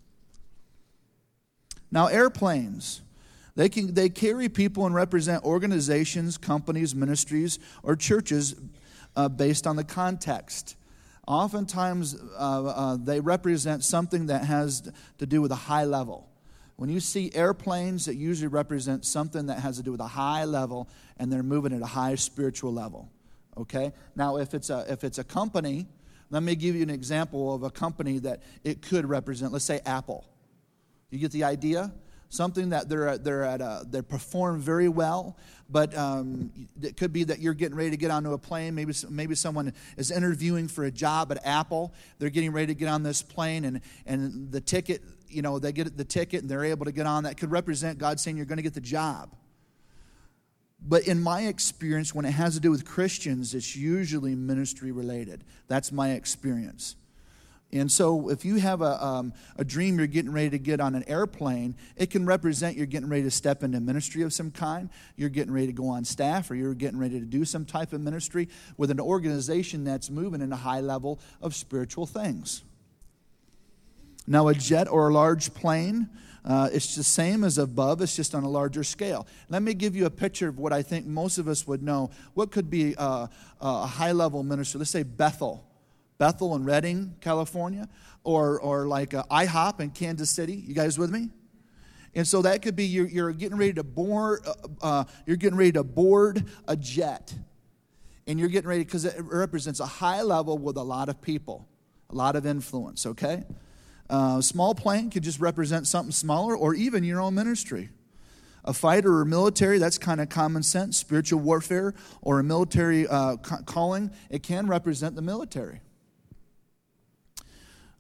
Now, airplanes. They carry people and represent organizations, companies, ministries, or churches based on the context. Oftentimes, they represent something that has to do with a high level. When you see airplanes, it usually represents something that has to do with a high level, and they're moving at a high spiritual level. Okay? Now, if it's a company, let me give you an example of a company that it could represent. Let's say Apple. You get the idea? Something that they perform very well, but it could be that you're getting ready to get onto a plane. Maybe someone is interviewing for a job at Apple. They're getting ready to get on this plane, and the ticket, they get the ticket and they're able to get on. That could represent God saying you're going to get the job. But in my experience, when it has to do with Christians, it's usually ministry related. That's my experience. And so if you have a dream you're getting ready to get on an airplane, it can represent you're getting ready to step into ministry of some kind. You're getting ready to go on staff, or you're getting ready to do some type of ministry with an organization that's moving in a high level of spiritual things. Now, a jet or a large plane, it's the same as above. It's just on a larger scale. Let me give you a picture of what I think most of us would know. What could be a high-level ministry? Let's say Bethel in Redding, California, or like IHOP in Kansas City. You guys with me? And so that could be you're getting ready to board. You're getting ready to board a jet, and you're getting ready because it represents a high level with a lot of people, a lot of influence. Okay, small plane could just represent something smaller, or even your own ministry. A fighter or military, that's kind of common sense. Spiritual warfare or a military calling, it can represent the military.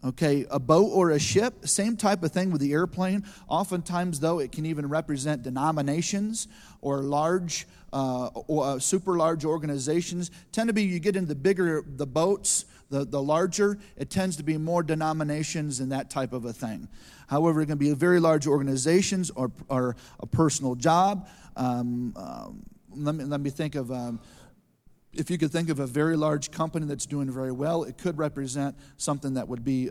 Okay, a boat or a ship, same type of thing with the airplane. Oftentimes, though, it can even represent denominations or large, super large organizations. Tend to be, you get into the bigger the boats, the larger, it tends to be more denominations and that type of a thing. However, it can be very large organizations or a personal job. Let me think of... if you could think of a very large company that's doing very well, it could represent something that would be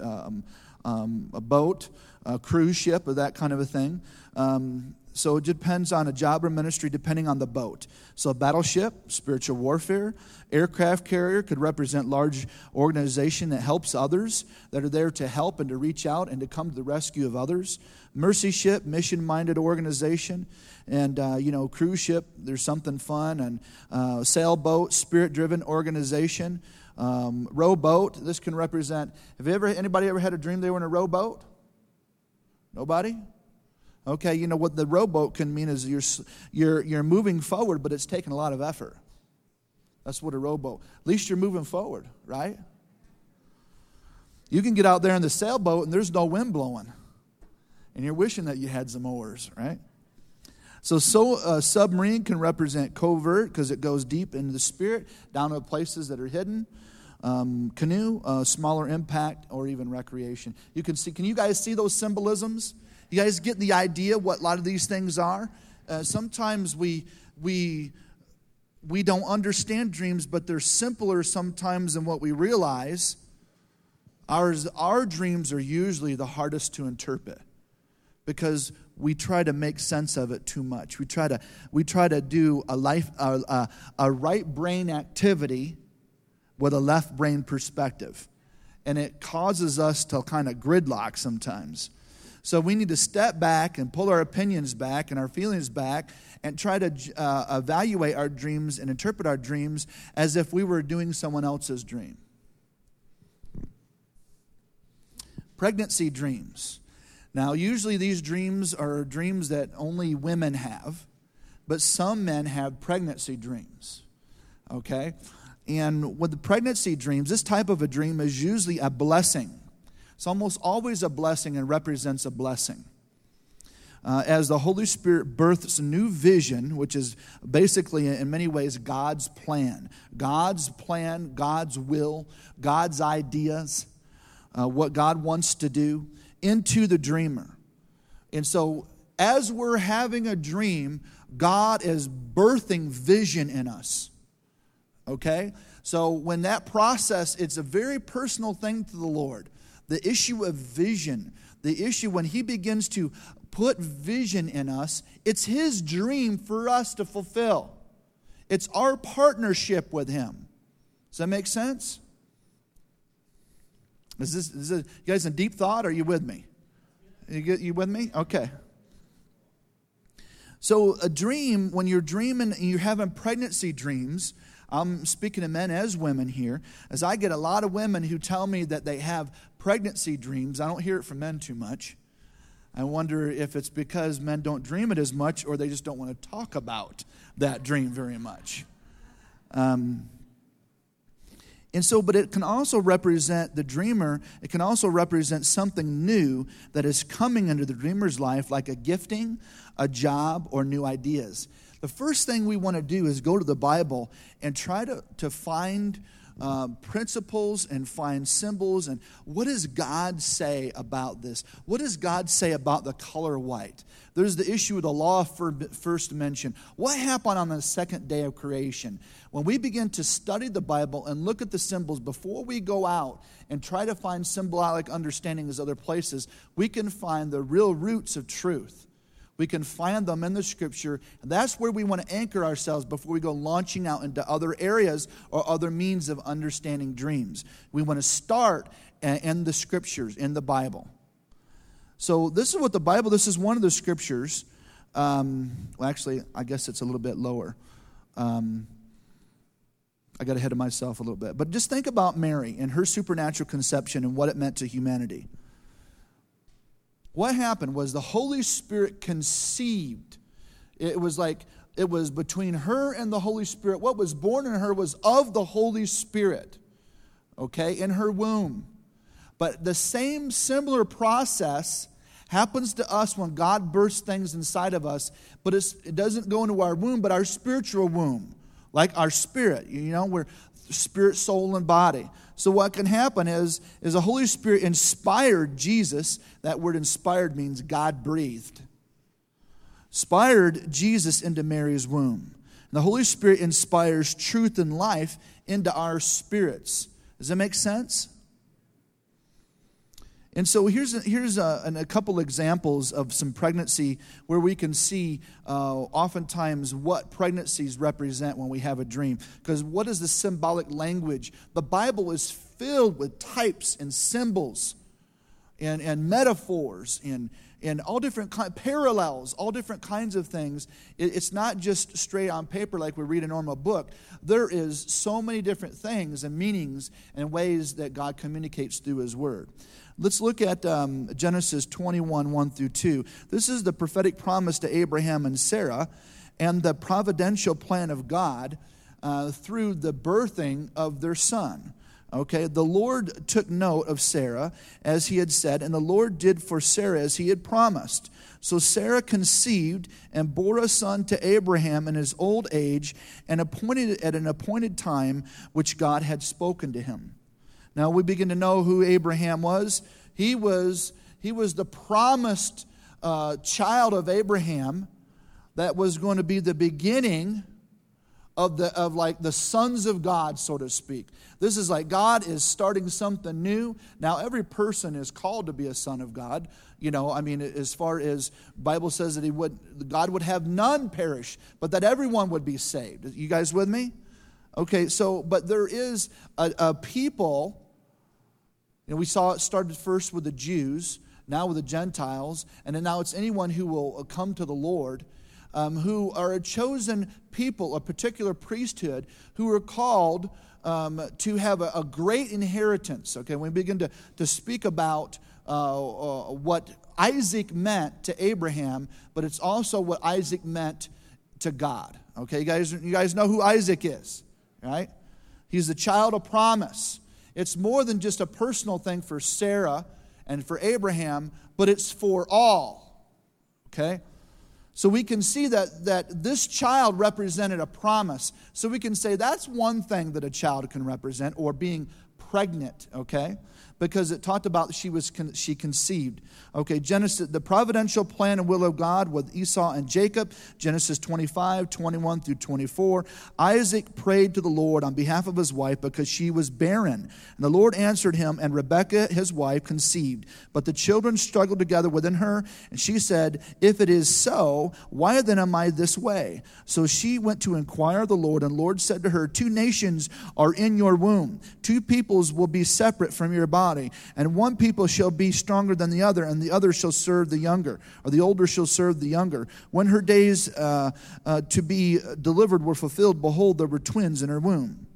a boat, a cruise ship, or that kind of a thing. So it depends on a job or ministry depending on the boat. So a battleship, spiritual warfare. Aircraft carrier could represent large organization that helps others, that are there to help and to reach out and to come to the rescue of others. Mercy ship, mission-minded organization. And, cruise ship, there's something fun. And sailboat, spirit-driven organization. Rowboat, this can represent, anybody ever had a dream they were in a rowboat? Nobody? Okay, what the rowboat can mean is you're moving forward, but it's taking a lot of effort. That's what a rowboat. At least you're moving forward, right? You can get out there in the sailboat and there's no wind blowing. And you're wishing that you had some oars, right? So a submarine can represent covert because it goes deep into the spirit, down to places that are hidden. Canoe, smaller impact, or even recreation. Can you guys see those symbolisms? You guys get the idea what a lot of these things are? Sometimes we don't understand dreams, but they're simpler sometimes than what we realize. Our dreams are usually the hardest to interpret because we try to make sense of it too much. We try to do a right brain activity with a left brain perspective, and it causes us to kind of gridlock sometimes. So we need to step back and pull our opinions back and our feelings back and try to evaluate our dreams and interpret our dreams as if we were doing someone else's dream. Pregnancy dreams. Now, usually these dreams are dreams that only women have, but some men have pregnancy dreams. Okay? And with the pregnancy dreams, this type of a dream is usually a blessing. It's almost always a blessing and represents a blessing. As the Holy Spirit births a new vision, which is basically in many ways God's plan, God's will, God's ideas, what God wants to do into the dreamer. And so as we're having a dream, God is birthing vision in us. Okay? So when that process, it's a very personal thing to the Lord. The issue of vision, the issue when He begins to put vision in us, it's His dream for us to fulfill. It's our partnership with Him. Does that make sense? Is this you guys in deep thought? Or are you with me? You with me? Okay. So a dream, when you're dreaming and you're having pregnancy dreams, I'm speaking to men as women here, as I get a lot of women who tell me that they have pregnancy dreams. I don't hear it from men too much. I wonder if it's because men don't dream it as much or they just don't want to talk about that dream very much. But it can also represent the dreamer. It can also represent something new that is coming into the dreamer's life, like a gifting, a job, or new ideas. The first thing we want to do is go to the Bible and try to find principles and find symbols. And what does God say about this? What does God say about the color white? There's the issue of the law of first mention. What happened on the second day of creation? When we begin to study the Bible and look at the symbols before we go out and try to find symbolic understanding as other places, we can find the real roots of truth. We can find them in the Scripture. And that's where we want to anchor ourselves before we go launching out into other areas or other means of understanding dreams. We want to start in the Scriptures, in the Bible. So this is what the Bible, this is one of the Scriptures. Actually, I guess it's a little bit lower. I got ahead of myself a little bit. But just think about Mary and her supernatural conception and what it meant to humanity. What happened was the Holy Spirit conceived. It was between her and the Holy Spirit. What was born in her was of the Holy Spirit, okay, in her womb. But the same similar process happens to us when God bursts things inside of us, but it doesn't go into our womb, but our spiritual womb, like our spirit. We're spirit, soul, and body. So what can happen is the Holy Spirit inspired Jesus. That word inspired means God breathed. Inspired Jesus into Mary's womb. And the Holy Spirit inspires truth and life into our spirits. Does that make sense? And so here's a couple examples of some pregnancy where we can see oftentimes what pregnancies represent when we have a dream. Because what is the symbolic language? The Bible is filled with types and symbols and metaphors and all different parallels, all different kinds of things. It's not just straight on paper like we read a normal book. There is so many different things and meanings and ways that God communicates through His Word. Let's look at Genesis 21, 1 through 2. This is the prophetic promise to Abraham and Sarah and the providential plan of God through the birthing of their son. Okay, the Lord took note of Sarah, as He had said, and the Lord did for Sarah as He had promised. So Sarah conceived and bore a son to Abraham in his old age and appointed at an appointed time which God had spoken to him. Now we begin to know who Abraham was. He was the promised child of Abraham that was going to be the beginning of the sons of God, so to speak. This is like God is starting something new. Now every person is called to be a son of God. As far as Bible says that God would have none perish, but that everyone would be saved. You guys with me? Okay, but there is a people. We saw it started first with the Jews, now with the Gentiles, and then now it's anyone who will come to the Lord, who are a chosen people, a particular priesthood, who are called to have a great inheritance. Okay, when we begin to speak about what Isaac meant to Abraham, but it's also what Isaac meant to God. Okay, you guys know who Isaac is, right? He's the child of promise. It's more than just a personal thing for Sarah and for Abraham, but it's for all. Okay? So we can see that this child represented a promise. So we can say that's one thing that a child can represent, or being pregnant, okay? Because it talked about she conceived. Okay, Genesis, the providential plan and will of God with Esau and Jacob, Genesis 25, 21 through 24. Isaac prayed to the Lord on behalf of his wife because she was barren. And the Lord answered him, and Rebekah, his wife, conceived. But the children struggled together within her, and she said, "If it is so, why then am I this way?" So she went to inquire of the Lord, and the Lord said to her, "Two nations are in your womb. Two peoples will be separate from your body, and one people shall be stronger than the other, and the other shall serve the younger, or the older shall serve the younger. When her days to be delivered were fulfilled, behold, there were twins in her womb."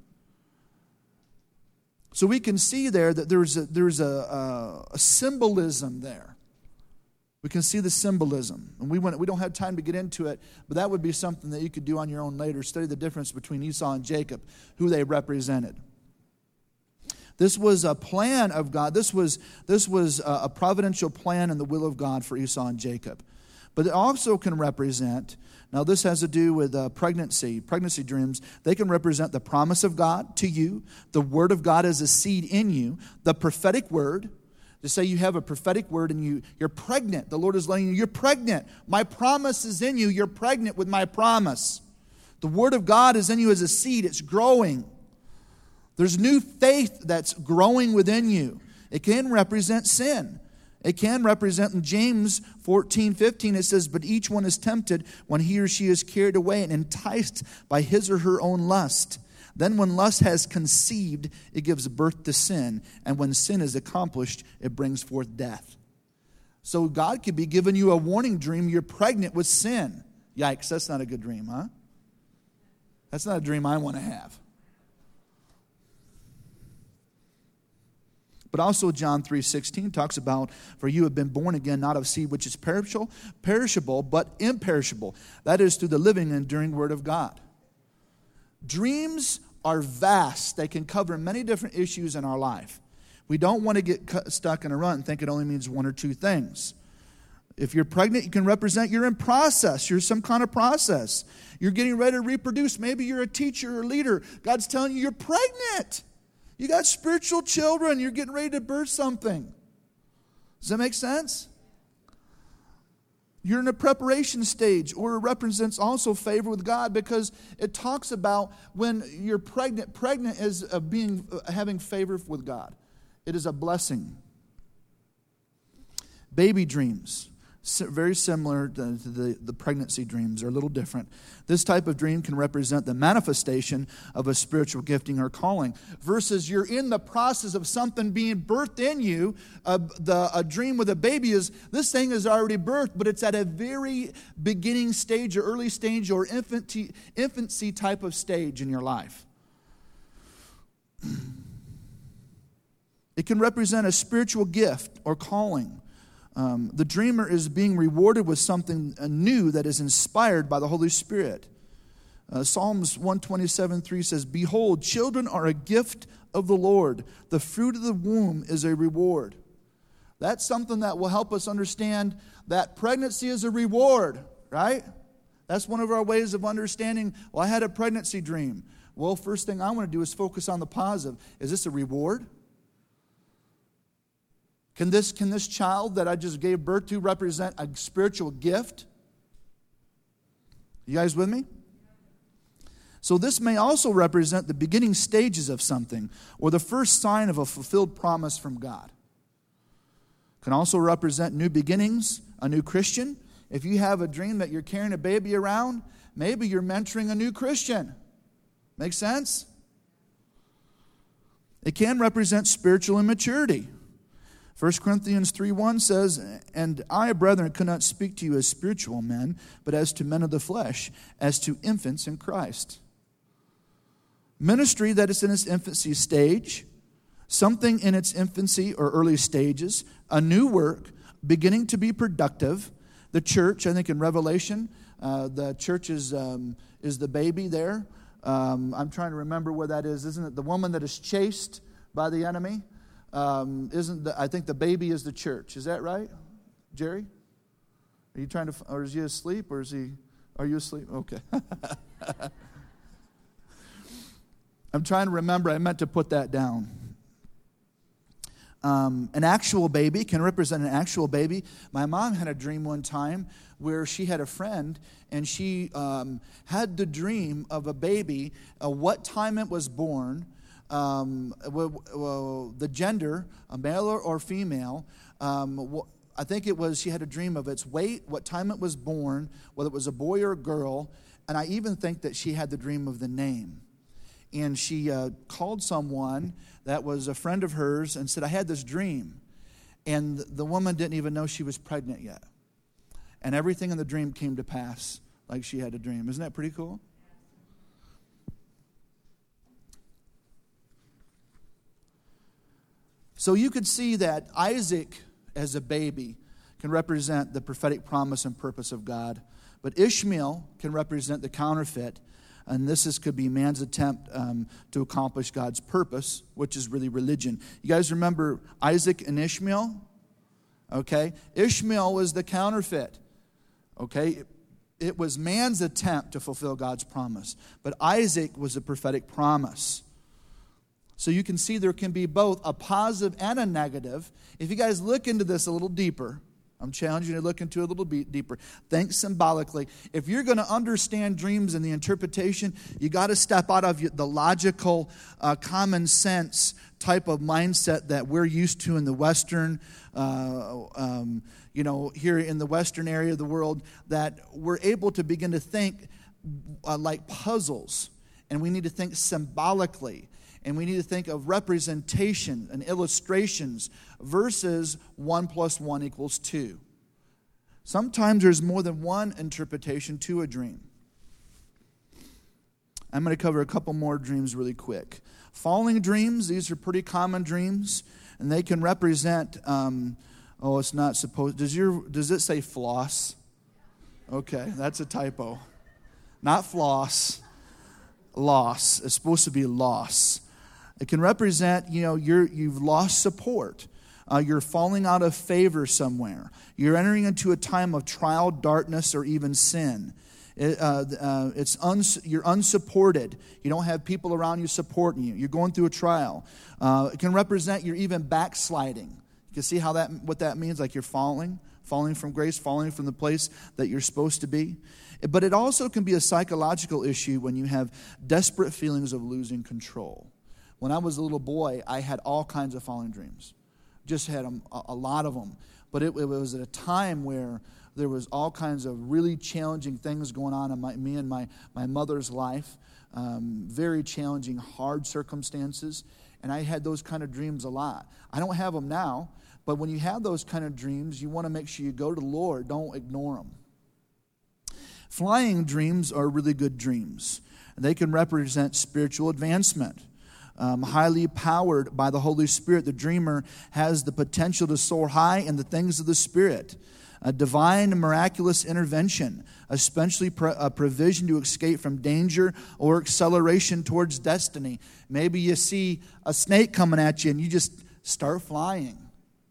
So we can see there that there's a symbolism there. We can see the symbolism. And we don't have time to get into it, but that would be something that you could do on your own later. Study the difference between Esau and Jacob, who they represented. This was a plan of God. This was a providential plan and the will of God for Esau and Jacob. But it also can represent, now this has to do with pregnancy dreams. They can represent the promise of God to you, the word of God as a seed in you, the prophetic word. To say you have a prophetic word and you're pregnant. The Lord is letting you, you're pregnant. My promise is in you. You're pregnant with my promise. The word of God is in you as a seed. It's growing. There's new faith that's growing within you. It can represent sin. It can represent, in James 14:15, it says, "But each one is tempted when he or she is carried away and enticed by his or her own lust. Then when lust has conceived, it gives birth to sin. And when sin is accomplished, it brings forth death." So God could be giving you a warning dream. You're pregnant with sin. Yikes, that's not a good dream, huh? That's not a dream I want to have. But also John 3:16 talks about, "For you have been born again, not of seed which is perishable, but imperishable. That is through the living and enduring word of God." Dreams are vast. They can cover many different issues in our life. We don't want to get stuck in a rut and think it only means one or two things. If you're pregnant, you can represent you're in process. You're some kind of process. You're getting ready to reproduce. Maybe you're a teacher or leader. God's telling you you're pregnant. You got spiritual children. You're getting ready to birth something. Does that make sense? You're in a preparation stage, or it represents also favor with God, because it talks about when you're pregnant. Pregnant is having favor with God. It is a blessing. Baby dreams, very similar to the pregnancy dreams. They're a little different. This type of dream can represent the manifestation of a spiritual gifting or calling, versus you're in the process of something being birthed in you. A dream with a baby is, this thing is already birthed, but it's at a very beginning stage or early stage or infancy type of stage in your life. It can represent a spiritual gift or calling. The dreamer is being rewarded with something new that is inspired by the Holy Spirit. Psalms 127:3 says, "Behold, children are a gift of the Lord. The fruit of the womb is a reward." That's something that will help us understand that pregnancy is a reward, right? That's one of our ways of understanding, well, I had a pregnancy dream. Well, first thing I want to do is focus on the positive. Is this a reward? Can this child that I just gave birth to represent a spiritual gift? You guys with me? So this may also represent the beginning stages of something, or the first sign of a fulfilled promise from God. Can also represent new beginnings, a new Christian. If you have a dream that you're carrying a baby around, maybe you're mentoring a new Christian. Make sense? It can represent spiritual immaturity. 1 Corinthians 3:1 says, "And I, brethren, could not speak to you as spiritual men, but as to men of the flesh, as to infants in Christ." Ministry that is in its infancy stage, something in its infancy or early stages, a new work, beginning to be productive. The church, I think in Revelation, the church is the baby there. I'm trying to remember where that is. Isn't it the woman that is chased by the enemy? I think the baby is the church. Is that right, Jerry? Are you trying to, or is he asleep, or are you asleep? Okay. I'm trying to remember. I meant to put that down. An actual baby can represent an actual baby. My mom had a dream one time where she had a friend, and she had the dream of a baby, what time it was born, the gender, a male or female. I think it was, she had a dream of its weight, what time it was born, whether it was a boy or a girl, and I even think that she had the dream of the name. And she called someone that was a friend of hers and said, "I had this dream." And the woman didn't even know she was pregnant yet. And everything in the dream came to pass like she had a dream. Isn't that pretty cool? So you could see that Isaac as a baby can represent the prophetic promise and purpose of God. But Ishmael can represent the counterfeit. And could be man's attempt to accomplish God's purpose, which is really religion. You guys remember Isaac and Ishmael? Okay. Ishmael was the counterfeit. Okay. It was man's attempt to fulfill God's promise. But Isaac was a prophetic promise. So you can see there can be both a positive and a negative. If you guys look into this a little deeper, I'm challenging you to look into it a little bit deeper. Think symbolically. If you're going to understand dreams and the interpretation, you got to step out of the logical, common sense type of mindset that we're used to in the Western, here in the Western area of the world, that we're able to begin to think like puzzles. And we need to think symbolically. And we need to think of representation and illustrations versus 1 + 1 = 2. Sometimes there's more than one interpretation to a dream. I'm going to cover a couple more dreams really quick. Falling dreams, these are pretty common dreams, and they can represent, it's not supposed, does it say floss? Okay, that's a typo. Not floss, loss. It's supposed to be loss. It can represent, you've lost support. You're falling out of favor somewhere. You're entering into a time of trial, darkness, or even sin. You're unsupported. You don't have people around you supporting you. You're going through a trial. It can represent you're even backsliding. You can see what that means, like you're falling from grace, falling from the place that you're supposed to be. But it also can be a psychological issue when you have desperate feelings of losing control. When I was a little boy, I had all kinds of falling dreams. Just had a lot of them. But it was at a time where there was all kinds of really challenging things going on in me and my mother's life. Very challenging, hard circumstances. And I had those kind of dreams a lot. I don't have them now. But when you have those kind of dreams, you want to make sure you go to the Lord. Don't ignore them. Flying dreams are really good dreams. They can represent spiritual advancement. Highly powered by the Holy Spirit, the dreamer has the potential to soar high in the things of the Spirit. A divine and miraculous intervention, especially a provision to escape from danger or acceleration towards destiny. Maybe you see a snake coming at you and you just start flying.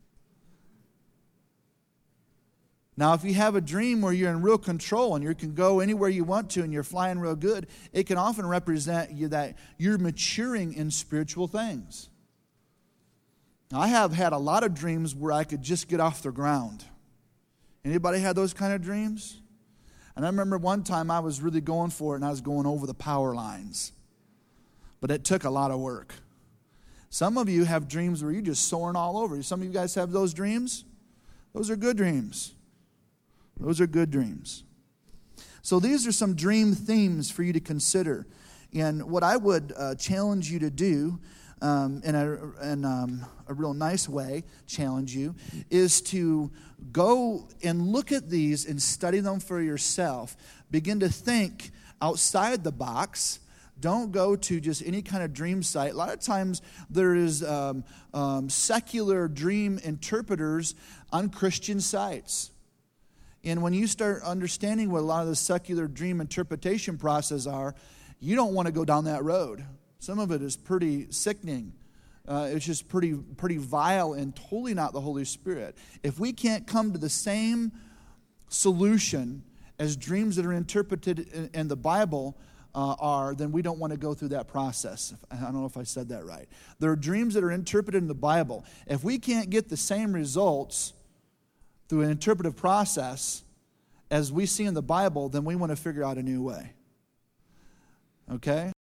Now, if you have a dream where you're in real control and you can go anywhere you want to and you're flying real good, it can often represent you that you're maturing in spiritual things. Now, I have had a lot of dreams where I could just get off the ground. Anybody had those kind of dreams? And I remember one time I was really going for it and I was going over the power lines. But it took a lot of work. Some of you have dreams where you're just soaring all over. Some of you guys have those dreams? Those are good dreams. Those are good dreams. So these are some dream themes for you to consider. And what I would challenge you to do, in a real nice way, challenge you, is to go and look at these and study them for yourself. Begin to think outside the box. Don't go to just any kind of dream site. A lot of times there is secular dream interpreters on Christian sites. And when you start understanding what a lot of the secular dream interpretation process are, you don't want to go down that road. Some of it is pretty sickening. It's just pretty vile and totally not the Holy Spirit. If we can't come to the same solution as dreams that are interpreted in the Bible are, then we don't want to go through that process. I don't know if I said that right. There are dreams that are interpreted in the Bible. If we can't get the same results through an interpretive process as we see in the Bible, then we want to figure out a new way. Okay?